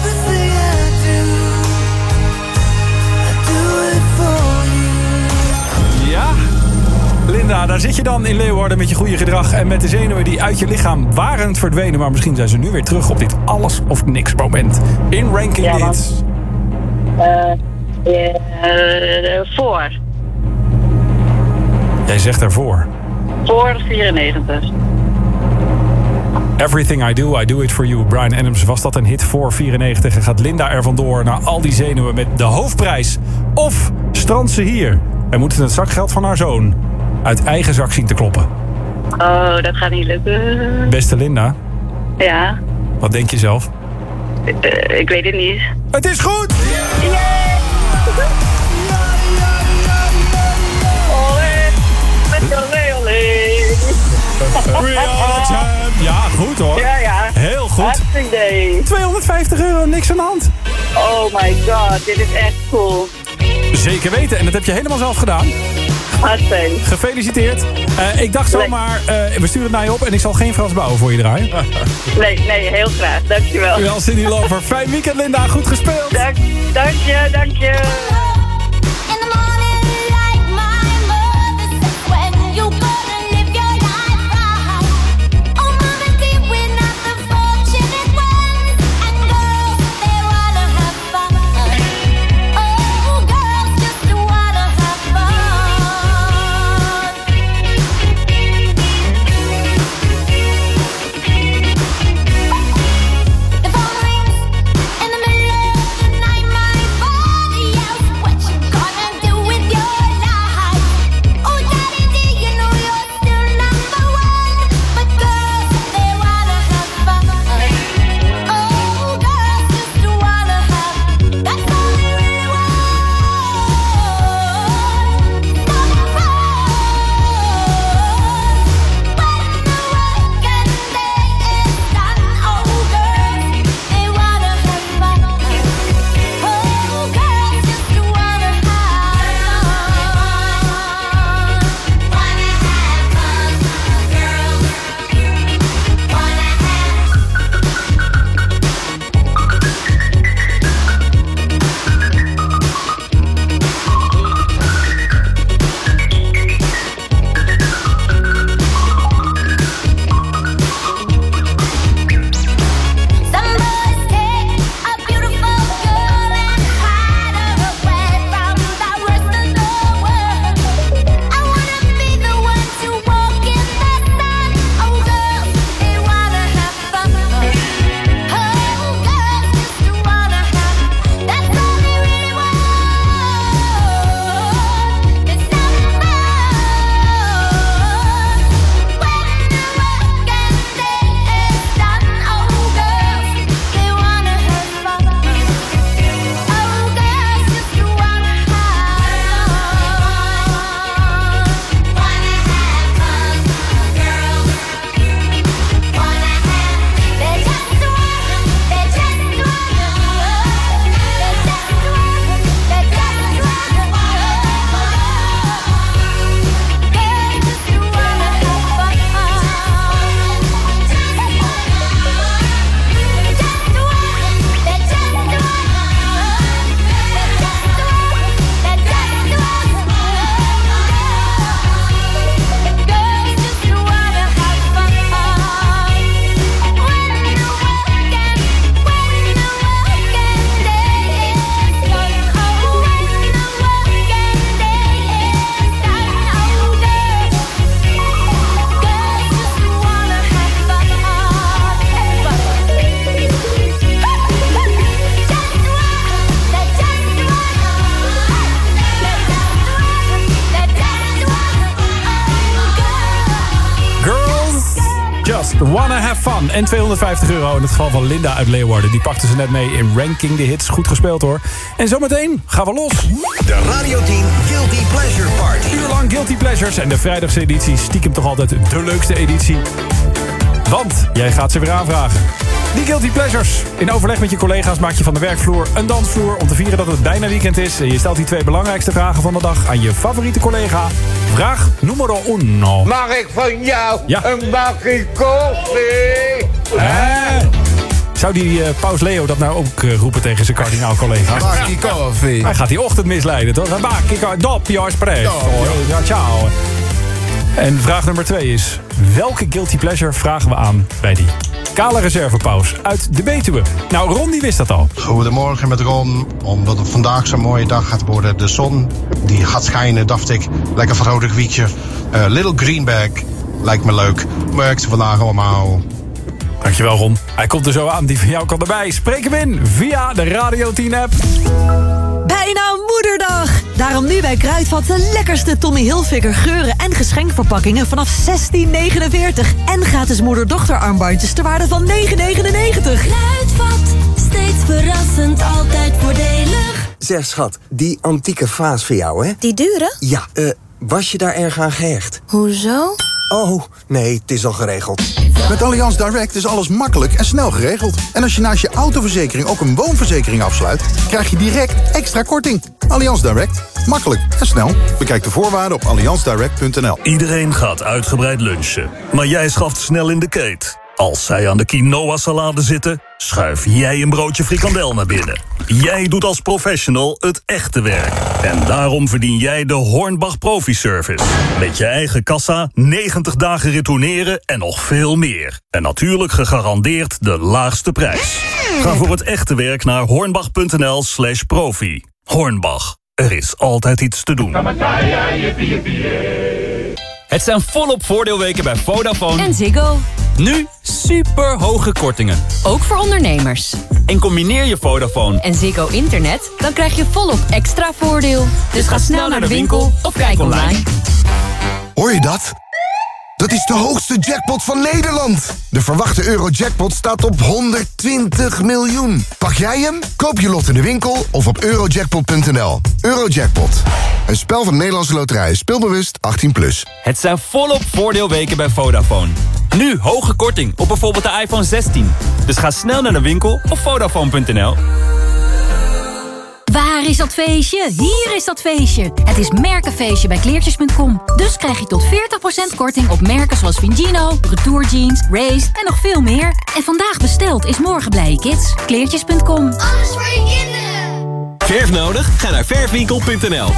Ja, Linda, daar zit je dan in Leeuwarden met je goede gedrag en met de zenuwen die uit je lichaam waren verdwenen. Maar misschien zijn ze nu weer terug op dit alles of niks moment. In Ranking Ja, the want- Hits. Uh, uh, voor. Jij zegt ervoor. Voor vierennegentig. Everything I Do, I Do It For You. Bryan Adams, was dat een hit voor vierennegentig? En gaat Linda er vandoor naar al die zenuwen met de hoofdprijs? Of strandt ze hier en moet ze het zakgeld van haar zoon uit eigen zak zien te kloppen? Oh, dat gaat niet lukken. Beste Linda, Ja, wat denk je zelf? uh, ik weet het niet. Het is goed! Olé, olé. Ja, goed hoor. Ja, ja. Heel goed. Hartstikke idee. tweehonderdvijftig euro, niks aan de hand. Oh my god, dit is echt cool. Zeker weten, en dat heb je helemaal zelf gedaan. Hartstikke. Gefeliciteerd. Uh, ik dacht zomaar, uh, we sturen het naar je op en ik zal geen Frans Bauer voor je draaien. Nee, nee, heel graag. Dankjewel. Wel, Cindy Lover. Fijn weekend, Linda. Goed gespeeld. Dank, dank je, dank je. The phone rings in the middle of the night, my phone. Wanna Have Fun. En tweehonderdvijftig euro in het geval van Linda uit Leeuwarden. Die pakte ze net mee in Ranking the Hits. Goed gespeeld hoor. En zometeen gaan we los. De Radio tien Guilty Pleasure Party. Uur lang Guilty Pleasures. En de vrijdagse editie stiekem toch altijd de leukste editie. Want jij gaat ze weer aanvragen. Die Guilty Pleasures. In overleg met je collega's maak je van de werkvloer een dansvloer... om te vieren dat het bijna weekend is. En je stelt die twee belangrijkste vragen van de dag aan je favoriete collega. Vraag numero uno. Mag ik van jou ja. een bakje koffie? Hè? Zou die uh, Paus Leo dat nou ook uh, roepen tegen zijn kardinaal-collega's? Bakje koffie. Hij gaat die ochtend misleiden, toch? Een bakje koffie. Doppio espresso. Ja, ciao. En vraag nummer twee is... welke guilty pleasure vragen we aan bij die kale reservepaus uit de Betuwe? Nou, Ron die wist dat al. Goedemorgen met Ron. Omdat het vandaag zo'n mooie dag gaat worden. De zon die gaat schijnen, dacht ik. Lekker vrolijk wiekje. Uh, Little Greenback. Lijkt me leuk. Merk ze vandaag allemaal. Dankjewel Ron. Hij komt er zo aan. Die van jou kan erbij. Spreek hem in via de Radio tien app. Bijna Moederdag! Daarom nu bij Kruidvat de lekkerste Tommy Hilfiger geuren en geschenkverpakkingen vanaf zestien negenenveertig. En gratis moeder-dochter armbandjes ter waarde van negen negenennegentig. Kruidvat, steeds verrassend, altijd voordelig. Zeg schat, die antieke vaas voor jou, hè? Die dure? Ja, uh, was je daar erg aan gehecht? Hoezo? Oh, nee, het is al geregeld. Met Allianz Direct is alles makkelijk en snel geregeld. En als je naast je autoverzekering ook een woonverzekering afsluit... krijg je direct extra korting. Allianz Direct. Makkelijk en snel. Bekijk de voorwaarden op allianz direct punt n l. Iedereen gaat uitgebreid lunchen. Maar jij schaft snel in de keet. Als zij aan de quinoa-salade zitten, schuif jij een broodje frikandel naar binnen. Jij doet als professional het echte werk. En daarom verdien jij de Hornbach Profi Service. Met je eigen kassa, negentig dagen retourneren en nog veel meer. En natuurlijk gegarandeerd de laagste prijs. Ga voor het echte werk naar hornbach punt n l slash profi. Hornbach, er is altijd iets te doen. Het zijn volop voordeelweken bij Vodafone En Ziggo. Nu super hoge kortingen. Ook voor ondernemers. En combineer je Vodafone En Ziggo Internet, dan krijg je volop extra voordeel. Dus ga snel naar de winkel of kijk online. Hoor je dat? Dat is de hoogste jackpot van Nederland. De verwachte Eurojackpot staat op honderdtwintig miljoen. Pak jij hem? Koop je lot in de winkel of op eurojackpot punt n l. Eurojackpot. Een spel van de Nederlandse Loterij. Speelbewust achttien plus. Het zijn volop voordeelweken bij Vodafone. Nu hoge korting op bijvoorbeeld de iPhone zestien. Dus ga snel naar de winkel of vodafone punt n l. Waar is dat feestje? Hier is dat feestje. Het is Merkenfeestje bij kleertjes punt com. Dus krijg je tot veertig procent korting op merken zoals Vigino, Retour Jeans, Race en nog veel meer. En vandaag besteld is morgen blije kids. kleertjes punt com. Alles voor je kinderen. Verf nodig? Ga naar verfwinkel punt n l.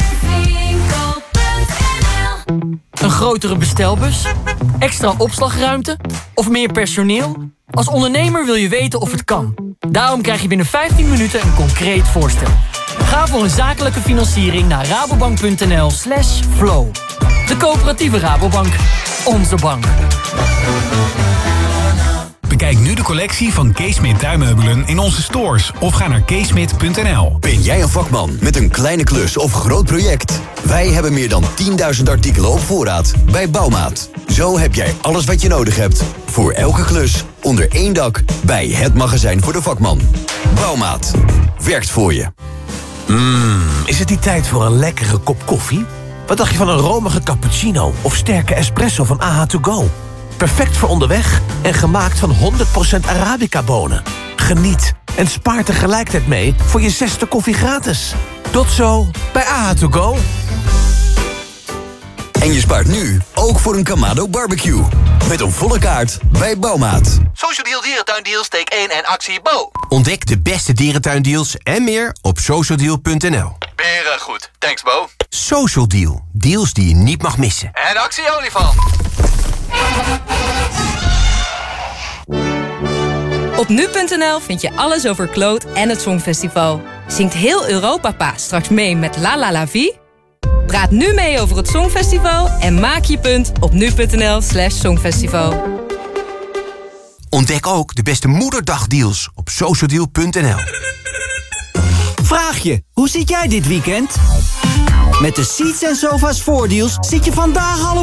Een grotere bestelbus? Extra opslagruimte? Of meer personeel? Als ondernemer wil je weten of het kan. Daarom krijg je binnen vijftien minuten een concreet voorstel. Ga voor een zakelijke financiering naar rabobank punt n l slash flow. De coöperatieve Rabobank. Onze bank. Bekijk nu de collectie van Keesmit tuinmeubelen in onze stores of ga naar keesmit punt n l. Ben jij een vakman met een kleine klus of groot project? Wij hebben meer dan tienduizend artikelen op voorraad bij Bouwmaat. Zo heb jij alles wat je nodig hebt voor elke klus onder één dak bij het magazijn voor de vakman. Bouwmaat. Werkt voor je. Mmm, is het die tijd voor een lekkere kop koffie? Wat dacht je van een romige cappuccino of sterke espresso van A H to go? Perfect voor onderweg en gemaakt van honderd procent Arabica-bonen. Geniet en spaar tegelijkertijd mee voor je zesde koffie gratis. Tot zo bij A H to go. En je spaart nu ook voor een Kamado barbecue. Met een volle kaart bij Bouwmaat. Social Deal Dierentuindeals, steek één en actie Bo. Ontdek de beste dierentuindeals en meer op social deal punt n l. Beren goed, thanks Bo. Social Deal, deals die je niet mag missen. En actie olifant. Op nu punt n l vind je alles over Kloot en het Songfestival. Zingt heel Europa Pa straks mee met La La La Vie? Praat nu mee over het Songfestival en maak je punt op nu punt n l slash songfestival. Ontdek ook de beste moederdagdeals op social deal punt n l. Vraag je, hoe zit jij dit weekend? Met de Seats en Sofa's voordeals zit je vandaag al op